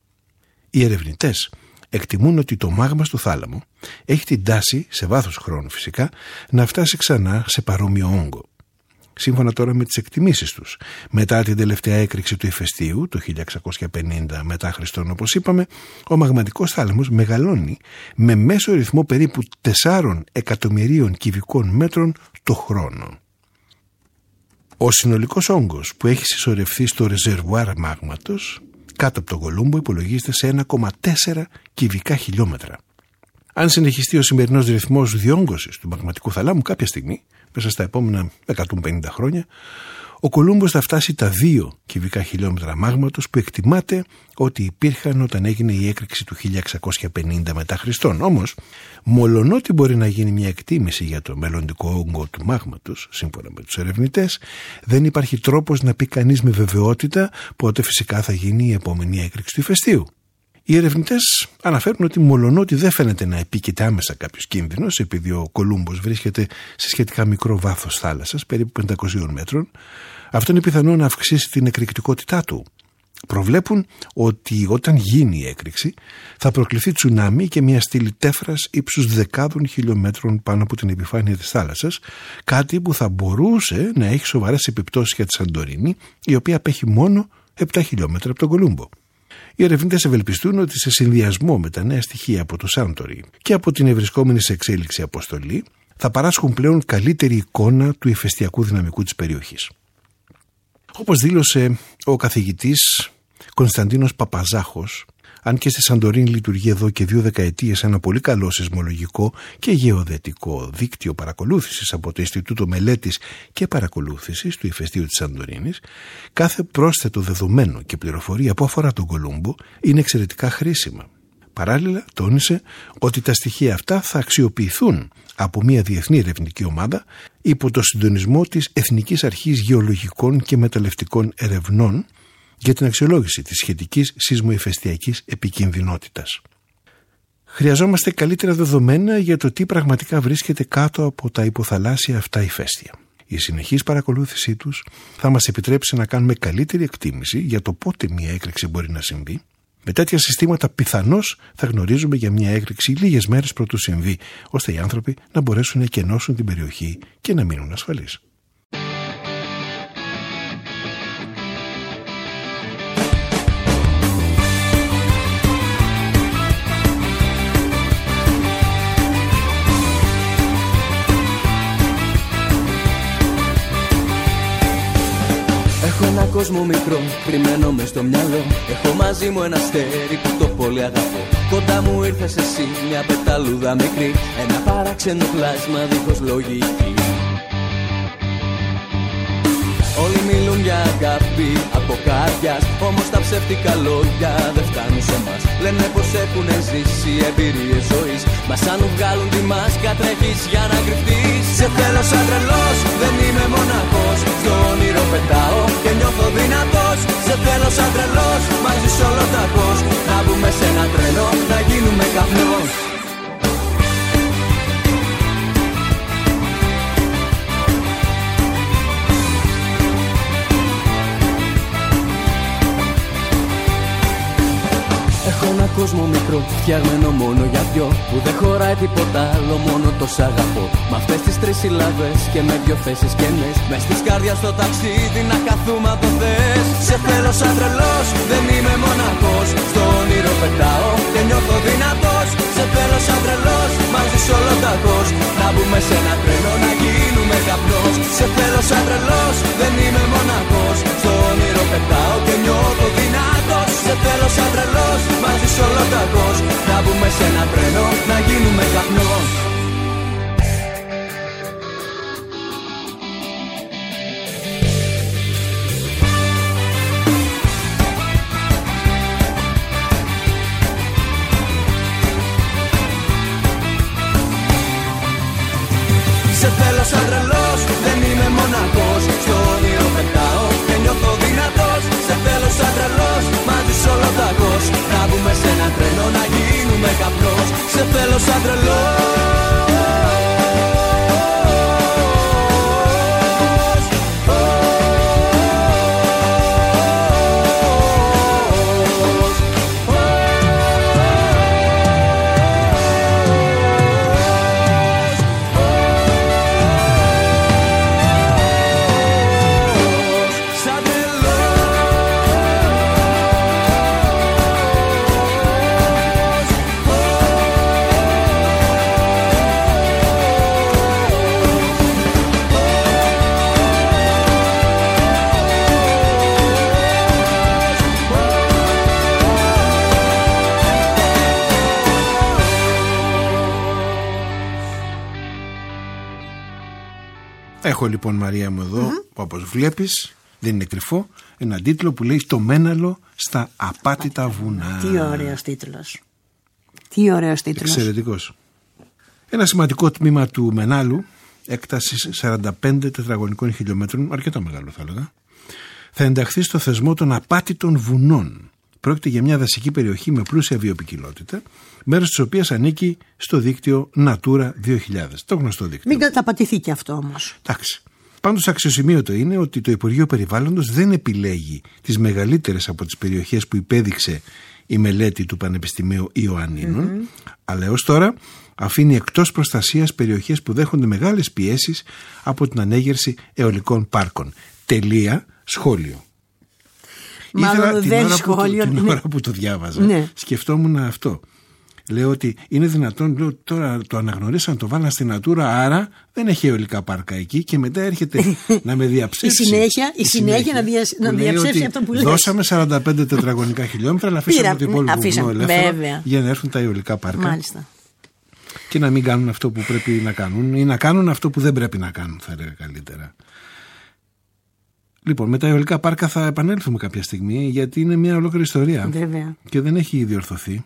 Οι ερευνητές εκτιμούν ότι το μάγμα στο θάλαμο έχει την τάση, σε βάθος χρόνου φυσικά, να φτάσει ξανά σε παρόμοιο όγκο. Σύμφωνα τώρα με τις εκτιμήσεις τους, μετά την τελευταία έκρηξη του ηφαιστείου, το χίλια εξακόσια πενήντα μετά Χριστόν όπως είπαμε, ο μαγματικός θάλαμος μεγαλώνει με μέσο ρυθμό περίπου τεσσάρων εκατομμυρίων κυβικών μέτρων το χρόνο. Ο συνολικός όγκος που έχει συσσωρευθεί στο ρεζερβουάρ μάγματος κάτω από τον Κολούμπο υπολογίζεται σε ένα κόμμα τέσσερα κυβικά χιλιόμετρα. Αν συνεχιστεί ο σημερινός ρυθμός διόγκωσης του μαγματικού θαλάμου, κάποια στιγμή, μέσα στα επόμενα εκατόν πενήντα χρόνια, ο Κολούμπος θα φτάσει τα δύο κυβικά χιλιόμετρα μάγματος που εκτιμάται ότι υπήρχαν όταν έγινε η έκρηξη του χίλια εξακόσια πενήντα μετά Χριστόν. Όμως, μολονότι μπορεί να γίνει μια εκτίμηση για το μελλοντικό όγκο του μάγματος, σύμφωνα με τους ερευνητές, δεν υπάρχει τρόπος να πει κανείς με βεβαιότητα πότε φυσικά θα γίνει η επόμενη έκρηξη του ηφαιστείου. Οι ερευνητές αναφέρουν ότι μολονότι δεν φαίνεται να επίκειται άμεσα κάποιος κίνδυνος, επειδή ο Κολούμπος βρίσκεται σε σχετικά μικρό βάθος θάλασσας, περίπου πεντακόσιων μέτρων, αυτό είναι πιθανό να αυξήσει την εκρηκτικότητά του. Προβλέπουν ότι όταν γίνει η έκρηξη θα προκληθεί τσουνάμι και μια στήλη τέφρας ύψους δεκάδων χιλιόμετρων πάνω από την επιφάνεια της θάλασσας, κάτι που θα μπορούσε να έχει σοβαρές επιπτώσεις για τη Σαντορίνη, η οποία απέχει μόνο επτά χιλιόμετρα από τον Κολούμπο. Οι ερευνητές ευελπιστούν ότι σε συνδυασμό με τα νέα στοιχεία από το Σάντορι και από την ευρισκόμενη σε εξέλιξη αποστολή θα παράσχουν πλέον καλύτερη εικόνα του ηφαιστειακού δυναμικού της περιοχής. Όπως δήλωσε ο καθηγητής Κωνσταντίνος Παπαζάχος, αν και στη Σαντορίνη λειτουργεί εδώ και δύο δεκαετίες ένα πολύ καλό σεισμολογικό και γεωδετικό δίκτυο παρακολούθησης από το Ινστιτούτο Μελέτης και Παρακολούθησης του Ηφαιστείου της Σαντορίνης, κάθε πρόσθετο δεδομένο και πληροφορία που αφορά τον Κολούμπο είναι εξαιρετικά χρήσιμα. Παράλληλα, τόνισε ότι τα στοιχεία αυτά θα αξιοποιηθούν από μια διεθνή ερευνητική ομάδα υπό το συντονισμό της Εθνικής Αρχής Γεωλογικών και Μεταλλευτικών Ερευνών για την αξιολόγηση της σχετικής σεισμοϊφαιστειακής επικινδυνότητας. Χρειαζόμαστε καλύτερα δεδομένα για το τι πραγματικά βρίσκεται κάτω από τα υποθαλάσσια αυτά ηφαίστεια. Η συνεχής παρακολούθησή τους θα μας επιτρέψει να κάνουμε καλύτερη εκτίμηση για το πότε μια έκρηξη μπορεί να συμβεί. Με τέτοια συστήματα πιθανώς θα γνωρίζουμε για μια έκρηξη λίγες μέρες πρωτού συμβεί, ώστε οι άνθρωποι να μπορέσουν να εκενώσουν την περιοχή και να μείνουν ασφαλείς. Έχω ένα κόσμο μικρό, κρυμμένο μες στο μυαλό. Έχω μαζί μου ένα αστέρι που το πολύ αγαπώ. Κοντά μου ήρθες εσύ, μια πεταλούδα μικρή. Ένα παράξενο πλάσμα δίχως λογική. Όλοι μιλούν για αγάπη από καρδιάς, όμως τα ψεύτικα λόγια δεν φτάνουν σε μας. Λένε πως έχουν ζήσει εμπειρίες ζωής, μας αν βγάλουν τη μάσκα τρέχεις για να κρυφτείς. Σε θέλω σαν τρελός, δεν είμαι μοναχός. Στο όνειρο πετάω και νιώθω δυνατός. Σε θέλω σαν τρελός, μαζί σ' όλο ταχώς. Να μπούμε σε ένα τρένο, να γίνουμε καπνός. Έχω ένα κόσμο μικρό, φτιαγμένο μόνο για δυο, που δεν χωράει τίποτα άλλο, μόνο το σ' αγαπώ. Μ' αυτές τις τρεις συλλαβές και με δυο θέσεις κενές, μες της καρδιάς στο ταξίδι να χαθούμε αν το θες. Σε θέλω σαν τρελός, δεν είμαι μοναχός. Στο όνειρο πετάω και νιώθω δυνατός. Σε θέλω σαν τρελός, μαζί σ' όλο ταχώς. Να μπούμε σε ένα τρένο, να γίνουμε καπνός. Σε θέλω σαν τρελός, δεν είμαι μοναχός. Στο όνειρο πετάω και νιώθω δυνατός. Σε θέλω σαν τρελός, μαζί σ' όλο ταχώς. Να μπούμε σε ένα τρένο, να γίνουμε καπνός. Σε θέλω σαν τρελός, δεν είμαι μοναχός. Στο όνειρο πετάω και νιώθω δυνατός. Σε θέλω σαν τρελός, μαζί σ' όλο ταχώς. Να μπούμε σε ένα τρένο, να γίνουμε καπνός. Σε θέλω σαν τρελός. Έχω λοιπόν, Μαρία μου, εδώ, mm-hmm. όπως βλέπεις, δεν είναι κρυφό, ένα τίτλο που λέει «Το Μέναλο στα απάτητα βουνά». Τι ωραίος τίτλος. Τι ωραίος τίτλος. Εξαιρετικός. Ένα σημαντικό τμήμα του Μενάλου, έκτασης σαράντα πέντε τετραγωνικών χιλιόμετρων, αρκετά μεγάλο θα έλεγα, θα ενταχθεί στο θεσμό των απάτητων βουνών. Πρόκειται για μια δασική περιοχή με πλούσια βιοποικιλότητα, μέρος της οποίας ανήκει στο δίκτυο Natura δύο χιλιάδες. Το γνωστό δίκτυο. Μην καταπατηθεί και αυτό όμως. Εντάξει. Πάντως αξιοσημείωτο είναι ότι το Υπουργείο Περιβάλλοντος δεν επιλέγει τις μεγαλύτερες από τις περιοχές που υπέδειξε η μελέτη του Πανεπιστημίου Ιωαννίνων, mm-hmm. αλλά έως τώρα αφήνει εκτός προστασίας περιοχές που δέχονται μεγάλες πιέσεις από την ανέγερση αιωλικών πάρκων. Τελεία, σχόλιο. Μάλλον Ήθελα την, δεν ώρα, σχόλιο, που το, την ναι. ώρα που το διάβαζα, ναι. σκεφτόμουν αυτό. Λέω ότι είναι δυνατόν, λέω, τώρα το αναγνωρίσαν, το βάλαν στην Natura, άρα δεν έχει αιωλικά πάρκα εκεί και μετά έρχεται να με διαψεύσει. Η συνέχεια, η συνέχεια να, δια, να διαψεύσει αυτό που λες. Δώσαμε σαράντα πέντε τετραγωνικά χιλιόμετρα, αλλά αφήσαμε το υπόλοιπο βουνό ελεύθερο για να έρθουν τα αιωλικά πάρκα. Μάλιστα. Και να μην κάνουν αυτό που πρέπει να κάνουν ή να κάνουν αυτό που δεν πρέπει να κάνουν, θα έλεγα καλύτερα. Λοιπόν, με τα αιωλικά πάρκα θα επανέλθουμε κάποια στιγμή, γιατί είναι μια ολόκληρη ιστορία. Βέβαια. Και δεν έχει διορθωθεί.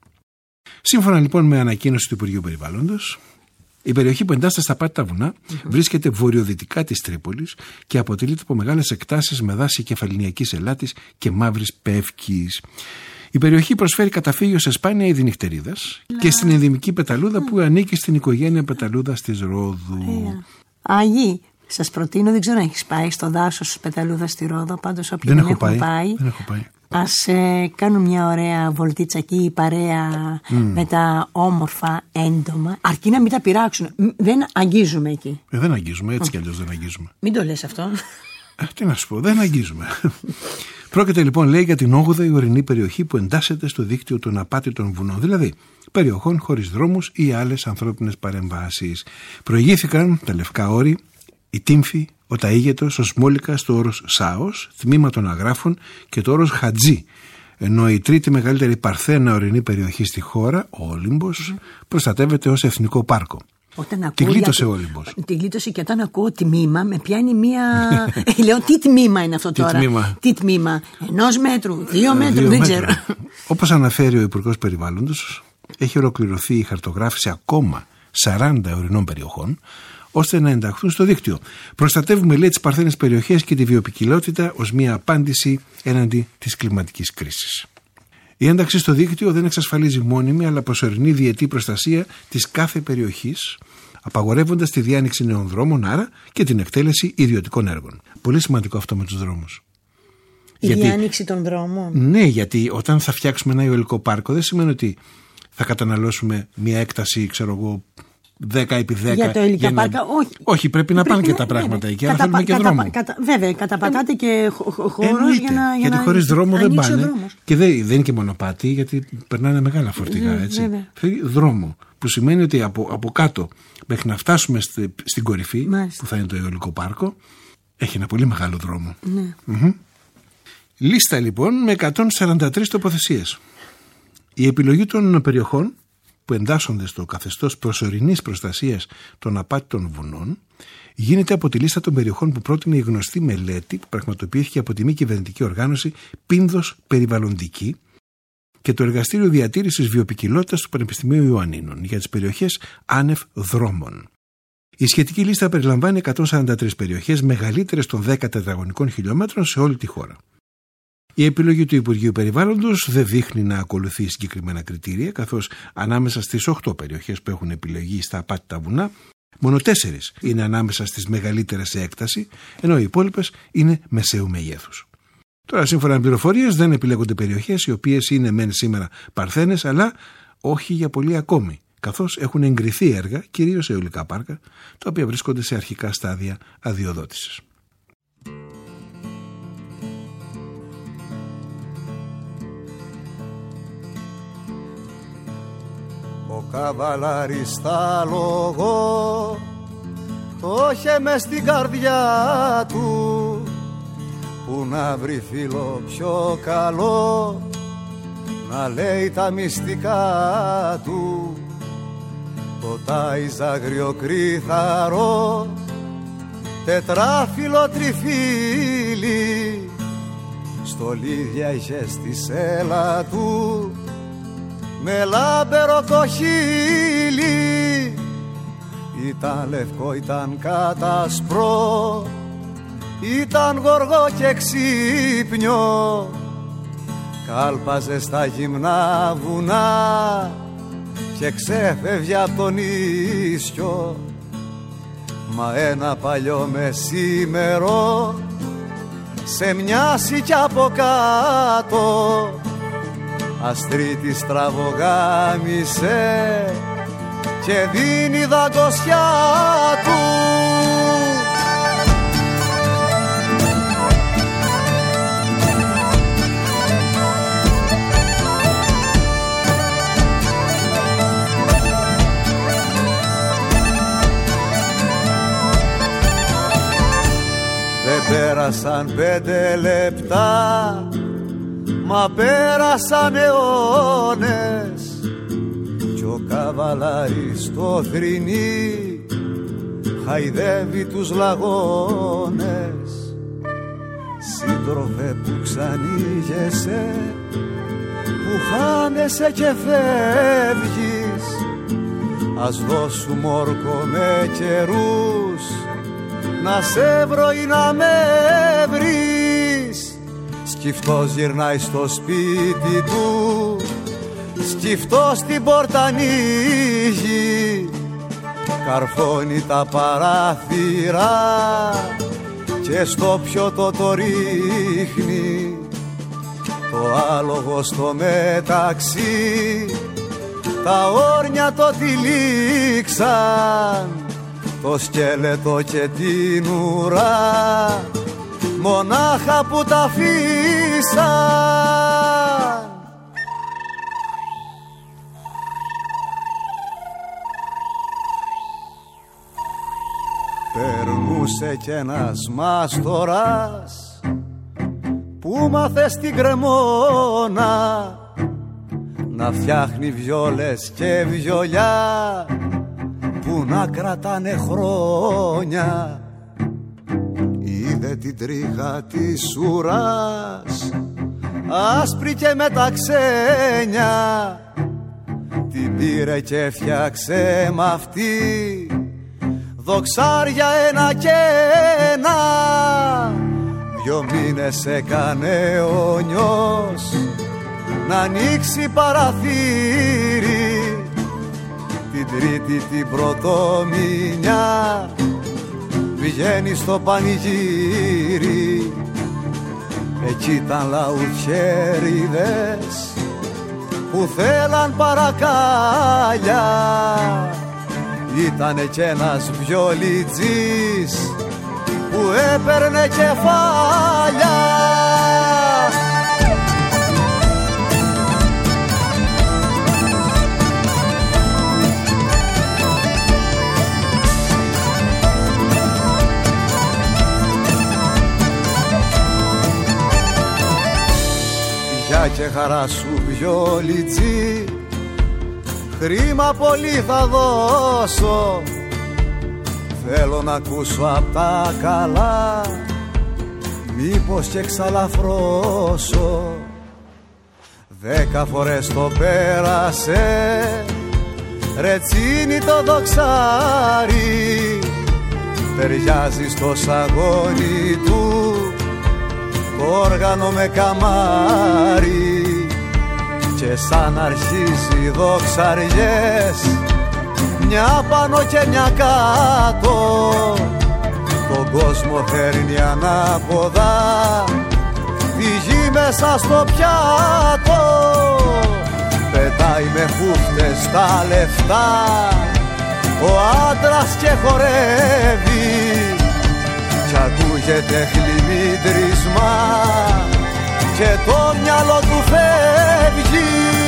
Σύμφωνα λοιπόν με ανακοίνωση του Υπουργείου Περιβάλλοντος, η περιοχή που εντάσσεται στα Πάτητα βουνά mm-hmm. βρίσκεται βορειοδυτικά της Τρίπολης και αποτελείται από μεγάλες εκτάσεις με δάση κεφαλινιακής ελάτης και μαύρης πεύκης. Η περιοχή προσφέρει καταφύγιο σε σπάνια είδη νυχτερίδας yeah. και στην ενδυμική πεταλούδα mm. που ανήκει στην οικογένεια πεταλούδας της Ρόδου. Yeah. Άγιοι, σας προτείνω, δεν ξέρω αν έχεις πάει στο δάσος πεταλούδα στη Ρόδο, πάντως όποιοι δεν, δεν έχουν πάει, πάει, δεν έχω πάει. Ας ε, κάνουν μια ωραία βολτίτσα εκεί, παρέα mm. με τα όμορφα έντομα, αρκεί να μην τα πειράξουν. Δεν αγγίζουμε εκεί. Ε, δεν αγγίζουμε, έτσι κι αλλιώς δεν αγγίζουμε. Μην το λες αυτό. Ε, τι να σου πω, δεν αγγίζουμε. Πρόκειται λοιπόν, λέει, για την όγδοη ορεινή περιοχή που εντάσσεται στο δίκτυο των απάτητων βουνών, δηλαδή περιοχών χωρίς δρόμους ή άλλες ανθρώπινες παρεμβάσεις. Προηγήθηκαν τα Λευκά Όρη, η Τύμφη, ο Ταΐγετος, ο Σμόλικας, το όρος Σάος, τμήμα των Αγράφων και το όρος Χατζή, ενώ η τρίτη μεγαλύτερη παρθένα ορεινή περιοχή στη χώρα, ο Όλυμπος, mm. προστατεύεται ως εθνικό πάρκο. Τη γλίτωσε ο Όλυμπος. Τη γλίτωσε, και όταν ακούω τμήμα με πιάνει μία... Λέω, τι τμήμα είναι αυτό τώρα? Τι τμήμα? Τι τμήμα? Ενός μέτρου, δύο μέτρου, δύο δεν μέτρου. ξέρω. Όπως αναφέρει ο Υπουργός Περιβάλλοντος, έχει ολοκληρωθεί η χαρτογράφηση ακόμα σαράντα ορεινών περιοχών, ώστε να ενταχθούν στο δίκτυο. Προστατεύουμε, λέει, τις παρθένες περιοχές και τη βιοποικιλότητα ως μια απάντηση έναντι της κλιματικής κρίσης. Η ένταξη στο δίκτυο δεν εξασφαλίζει μόνιμη αλλά προσωρινή διετή προστασία της κάθε περιοχής, απαγορεύοντας τη διάνοιξη νέων δρόμων, άρα και την εκτέλεση ιδιωτικών έργων. Πολύ σημαντικό αυτό με τους δρόμους. Η γιατί, διάνοιξη των δρόμων. Ναι, γιατί όταν θα φτιάξουμε ένα αιωλικό πάρκο δεν σημαίνει ότι θα καταναλώσουμε μια έκταση, ξέρω εγώ, δέκα επί δέκα. Για το υλικά να... πάρκα, όχι. Όχι, πρέπει να πάνε και τα πράγματα εκεί, αλλά θέλουμε και δρόμο. Κατα, βέβαια, καταπατάτε ε, και χώρος για να. Γιατί χωρίς δρόμο δεν πάνε. Και δεν, δεν είναι και μονοπάτι, γιατί περνάνε μεγάλα φορτηγά. Έτσι. Θέλει δρόμο. Που σημαίνει ότι από, από κάτω μέχρι να φτάσουμε στη, στην κορυφή, μάλιστα, που θα είναι το αιωλικό πάρκο, έχει ένα πολύ μεγάλο δρόμο. Ναι. Mm-hmm. Λίστα λοιπόν με εκατόν σαράντα τρεις τοποθεσίες. Η επιλογή των περιοχών που εντάσσονται στο καθεστώς προσωρινής προστασίας των απάτητων βουνών γίνεται από τη λίστα των περιοχών που πρότεινε η γνωστή μελέτη που πραγματοποιήθηκε από τη μη κυβερνητική οργάνωση Πίνδος Περιβαλλοντική και το Εργαστήριο Διατήρησης Βιοποικιλότητας του Πανεπιστημίου Ιωαννίνων για τις περιοχές άνευ δρόμων. Η σχετική λίστα περιλαμβάνει εκατόν σαράντα τρεις περιοχές μεγαλύτερες των δέκα τετραγωνικών χιλιόμετρων σε όλη τη χώρα. Η επιλογή του Υπουργείου Περιβάλλοντος δεν δείχνει να ακολουθεί συγκεκριμένα κριτήρια, καθώς ανάμεσα στις οκτώ περιοχές που έχουν επιλεγεί στα απάτητα βουνά, μόνο τέσσερις είναι ανάμεσα στις μεγαλύτερες σε έκταση, ενώ οι υπόλοιπες είναι μεσαίου μεγέθους. Τώρα, σύμφωνα με πληροφορίες, δεν επιλέγονται περιοχές οι οποίες είναι μεν σήμερα παρθένες, αλλά όχι για πολύ ακόμη, καθώς έχουν εγκριθεί έργα, κυρίως αιωλικά πάρκα, τα οποία βρίσκονται σε αρχικά στάδια αδειοδότησης. Ο καβαλάρης στα λόγο το είχε μες στην καρδιά του, που να βρει φίλο πιο καλό να λέει τα μυστικά του. Το τάιζ αγριοκρίθαρο τετράφυλλο τριφύλι, στολίδια είχε στη σέλα του με λάμπερο το χείλι. Ήταν λευκό, ήταν κατασπρό, ήταν γοργό και ξύπνιο, κάλπαζε στα γυμνά βουνά και ξέφευγε απ' τον ίσιο. Μα ένα παλιό μεσήμερο σε μοιάσει κι από κάτω, αστρίτη στραβογάμισε και δίνει δαγκωσιά του. Πέρασαν πέντε λεπτά, μα πέρασαν αιώνες, κι ο καβαλάρης στο θρηνί χαϊδεύει τους λαγώνες. Σύντροφε που ξανήγεσαι, που χάνεσαι και φεύγεις, ας δώσουμε όρκο με καιρούς, να σε βρω ή να με βρεις. Σκυφτός γυρνάει στο σπίτι του, σκυφτός την πόρτα ανοίγει, καρφώνει τα παράθυρα και στο πιότο το ρίχνει. Το άλογο στο μεταξύ τα όρνια το τυλίξαν, το σκέλετο και την ουρά μονάχα που τα αφήσαν. Περνούσε κι ένας μάστορας που μάθε στην Κρεμόνα να φτιάχνει βιόλες και βιολιά που να κρατάνε χρόνια. Είδε την τρίχα της ουράς άσπρη και με τα ξένια, την πήρε και φτιάξε μ' αυτή δοξάρια ένα και ένα. Δυο μήνες έκανε ο νιός να ανοίξει παραθύρι, την τρίτη την πρωτομηνιά βγαίνει στο πανηγύρι. Εκεί ήταν λαουτιέριδες που θέλαν παρακάλια, ήτανε κι ένας βιολιτζής που έπαιρνε κεφάλια. Γεια και χαρά σου βιολιτζή, χρήμα πολύ θα δώσω, θέλω να ακούσω απ' τα καλά, μήπως και ξαλαφρώσω. Δέκα φορές το πέρασε, ρετσίνι το δοξάρι, ταιριάζει στο σαγόνι του το όργανο με καμάρι, και σαν αρχίζει δοξαριές μια πάνω και μια κάτω, τον κόσμο φέρνει ανάποδα, τη γη μέσα στο πιάτο. Πετάει με φούφτες τα λεφτά ο άντρας και χορεύει, κι ακούγεται χλιμίτρισμα και το μυαλό του φεύγει.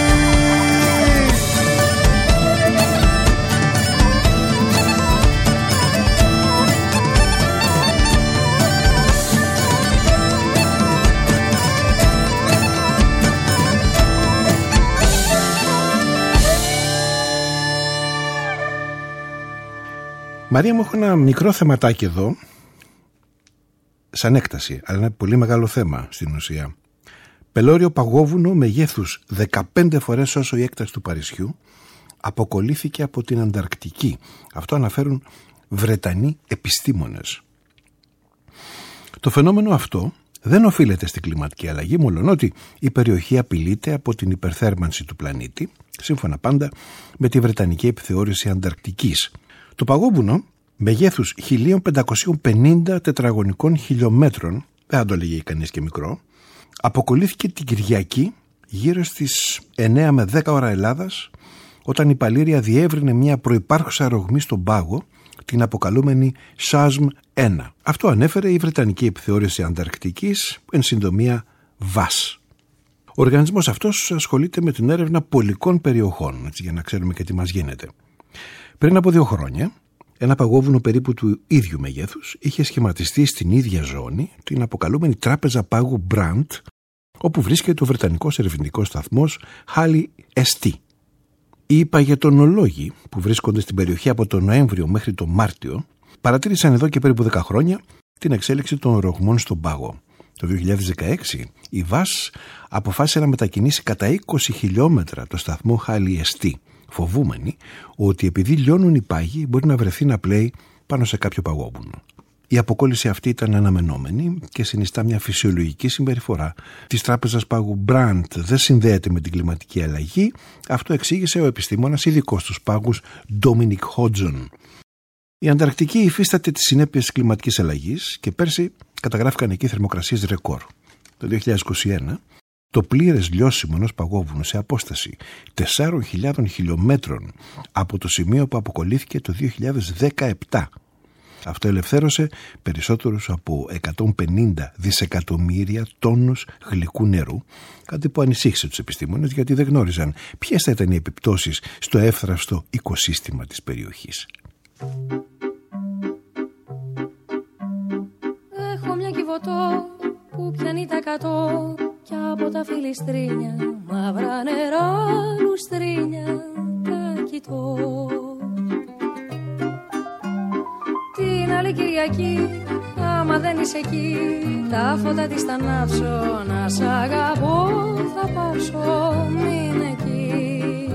Μαρία μου, έχω ένα μικρό θεματάκι εδώ, σαν έκταση, αλλά είναι πολύ μεγάλο θέμα στην ουσία. Πελώριο παγόβουνο μεγέθους δεκαπέντε φορές όσο η έκταση του Παρισιού αποκολλήθηκε από την Ανταρκτική. Αυτό αναφέρουν Βρετανοί επιστήμονες. Το φαινόμενο αυτό δεν οφείλεται στην κλιματική αλλαγή, μολονότι η περιοχή απειλείται από την υπερθέρμανση του πλανήτη, σύμφωνα πάντα με τη Βρετανική επιθεώρηση Ανταρκτικής. Το παγόβουνο μεγέθους χίλια πεντακόσια πενήντα τετραγωνικών χιλιόμετρων, δεν θα το λέγει κανείς και μικρό, αποκολλήθηκε την Κυριακή γύρω στις εννέα με δέκα ώρα Ελλάδας, όταν η Παλήρια διεύρυνε μια προϋπάρχουσα ρογμή στον πάγο, την αποκαλούμενη σάσμ ένα. Αυτό ανέφερε η Βρετανική επιθεώρηση Ανταρκτικής, εν συντομία βας. Ο οργανισμός αυτός ασχολείται με την έρευνα πολικών περιοχών, έτσι, για να ξέρουμε και τι μας γίνεται. Πριν από δύο χρόνια, Ένα παγόβουνο περίπου του ίδιου μεγέθους είχε σχηματιστεί στην ίδια ζώνη, την αποκαλούμενη τράπεζα πάγου Brandt, όπου βρίσκεται ο βρετανικός ερευνητικός σταθμός Halley Εστ. Οι παγετονολόγοι που βρίσκονται στην περιοχή από τον Νοέμβριο μέχρι τον Μάρτιο παρατήρησαν εδώ και περίπου δέκα χρόνια την εξέλιξη των ρογμών στον πάγο. Το δύο χιλιάδες δεκαέξι η ΒΑΣ αποφάσισε να μετακινήσει κατά είκοσι χιλιόμετρα το σταθμό Halley Εστ, φοβούμενοι ότι επειδή λιώνουν οι πάγοι μπορεί να βρεθεί να πλέει πάνω σε κάποιο παγόβουνο. Η αποκόλληση αυτή ήταν αναμενόμενη και συνιστά μια φυσιολογική συμπεριφορά της τράπεζας πάγου Brandt. Δεν συνδέεται με την κλιματική αλλαγή. Αυτό εξήγησε ο επιστήμονας ειδικός στους πάγους Dominic Hodgson. Η Ανταρκτική υφίσταται τις συνέπειες της κλιματικής αλλαγής και πέρσι καταγράφηκαν εκεί θερμοκρασίες ρεκόρ. Το δύο χιλιάδες είκοσι ένα το πλήρες λιώσιμο ενός παγόβουνου σε απόσταση τεσσάρων χιλιάδων χιλιόμετρων από το σημείο που αποκολλήθηκε το δύο χιλιάδες δεκαεπτά. Αυτό ελευθέρωσε περισσότερους από εκατόν πενήντα δισεκατομμύρια τόνους γλυκού νερού, κάτι που ανησύχησε τους επιστήμονες γιατί δεν γνώριζαν ποιες θα ήταν οι επιπτώσεις στο εύθραυστο οικοσύστημα της περιοχής. Έχω μια κυβωτό που πιάνει τα κατώ κι από τα φιλιστρίνια μαύρα νερά λουστρίνια τα κοιτώ. Την άλλη Κυριακή, άμα δεν είσαι εκεί, τα φώτα της θα ανάψω, να σ' αγαπώ θα πάψω, μην εκεί.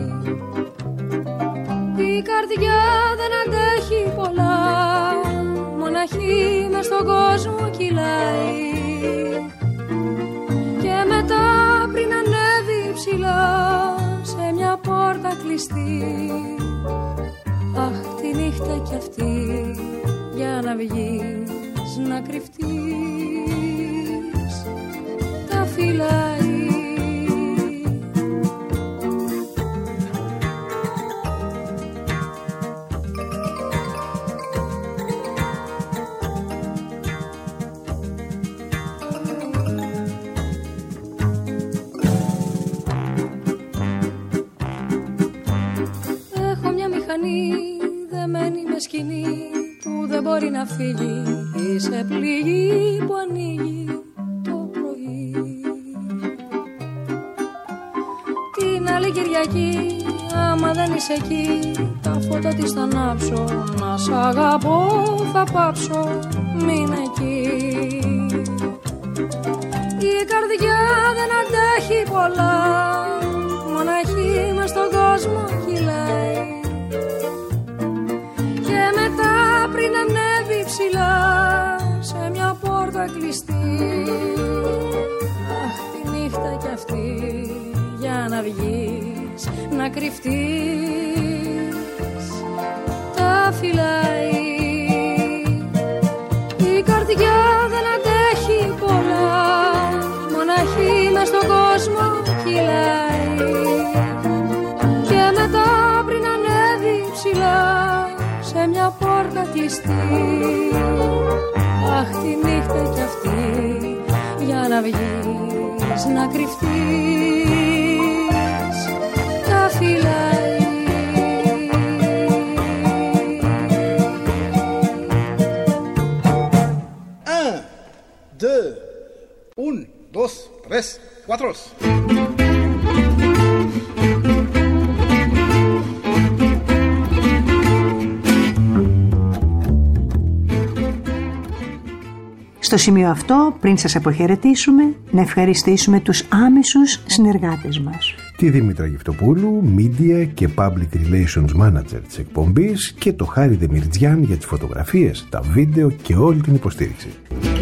Η καρδιά δεν αντέχει πολλά, μοναχή μες στον κόσμο κυλάει. Και μετά πριν ανέβει ψηλά σε μια πόρτα κλειστή, αχ τη νύχτα κι αυτή, για να βγεις, να κρυφτείς, τα φυλάει. Έχω μια μηχανή δεμένη με σκηνή που δεν μπορεί να φύγει, είσαι πληγή που ανοίγει το πρωί. Την άλλη Κυριακή, άμα δεν είσαι εκεί, τα φώτα της θα ανάψω, να σ' αγαπώ θα πάψω, μην εκεί. Η καρδιά δεν αντέχει πολλά, μοναχή μες στον κόσμο κυλάει. Και μετά πριν ανέβει ψηλά σε μια πόρτα κλειστή, αχ τη νύχτα κι αυτή, για να βγεις, να κρυφτείς, τα φυλάει. Η καρδιά δεν αντέχει πολλά, μοναχή μες στον κόσμο κυλάει. Και μετά πριν ανέβει ψηλά σε μια πόρτα κλειστή, αχ τη νύχτα κι αυτή, για να βγεις, να κρυφτείς, τα φυλάει. Un, deux, un, dos, tres, cuatro. Στο σημείο αυτό, πριν σας αποχαιρετήσουμε, να ευχαριστήσουμε τους άμεσους συνεργάτες μας. Τη Δήμητρα Γευτοπούλου, Media και Public Relations Manager της εκπομπής, και το Χάρη Δεμιρτζιάν για τις φωτογραφίες, τα βίντεο και όλη την υποστήριξη.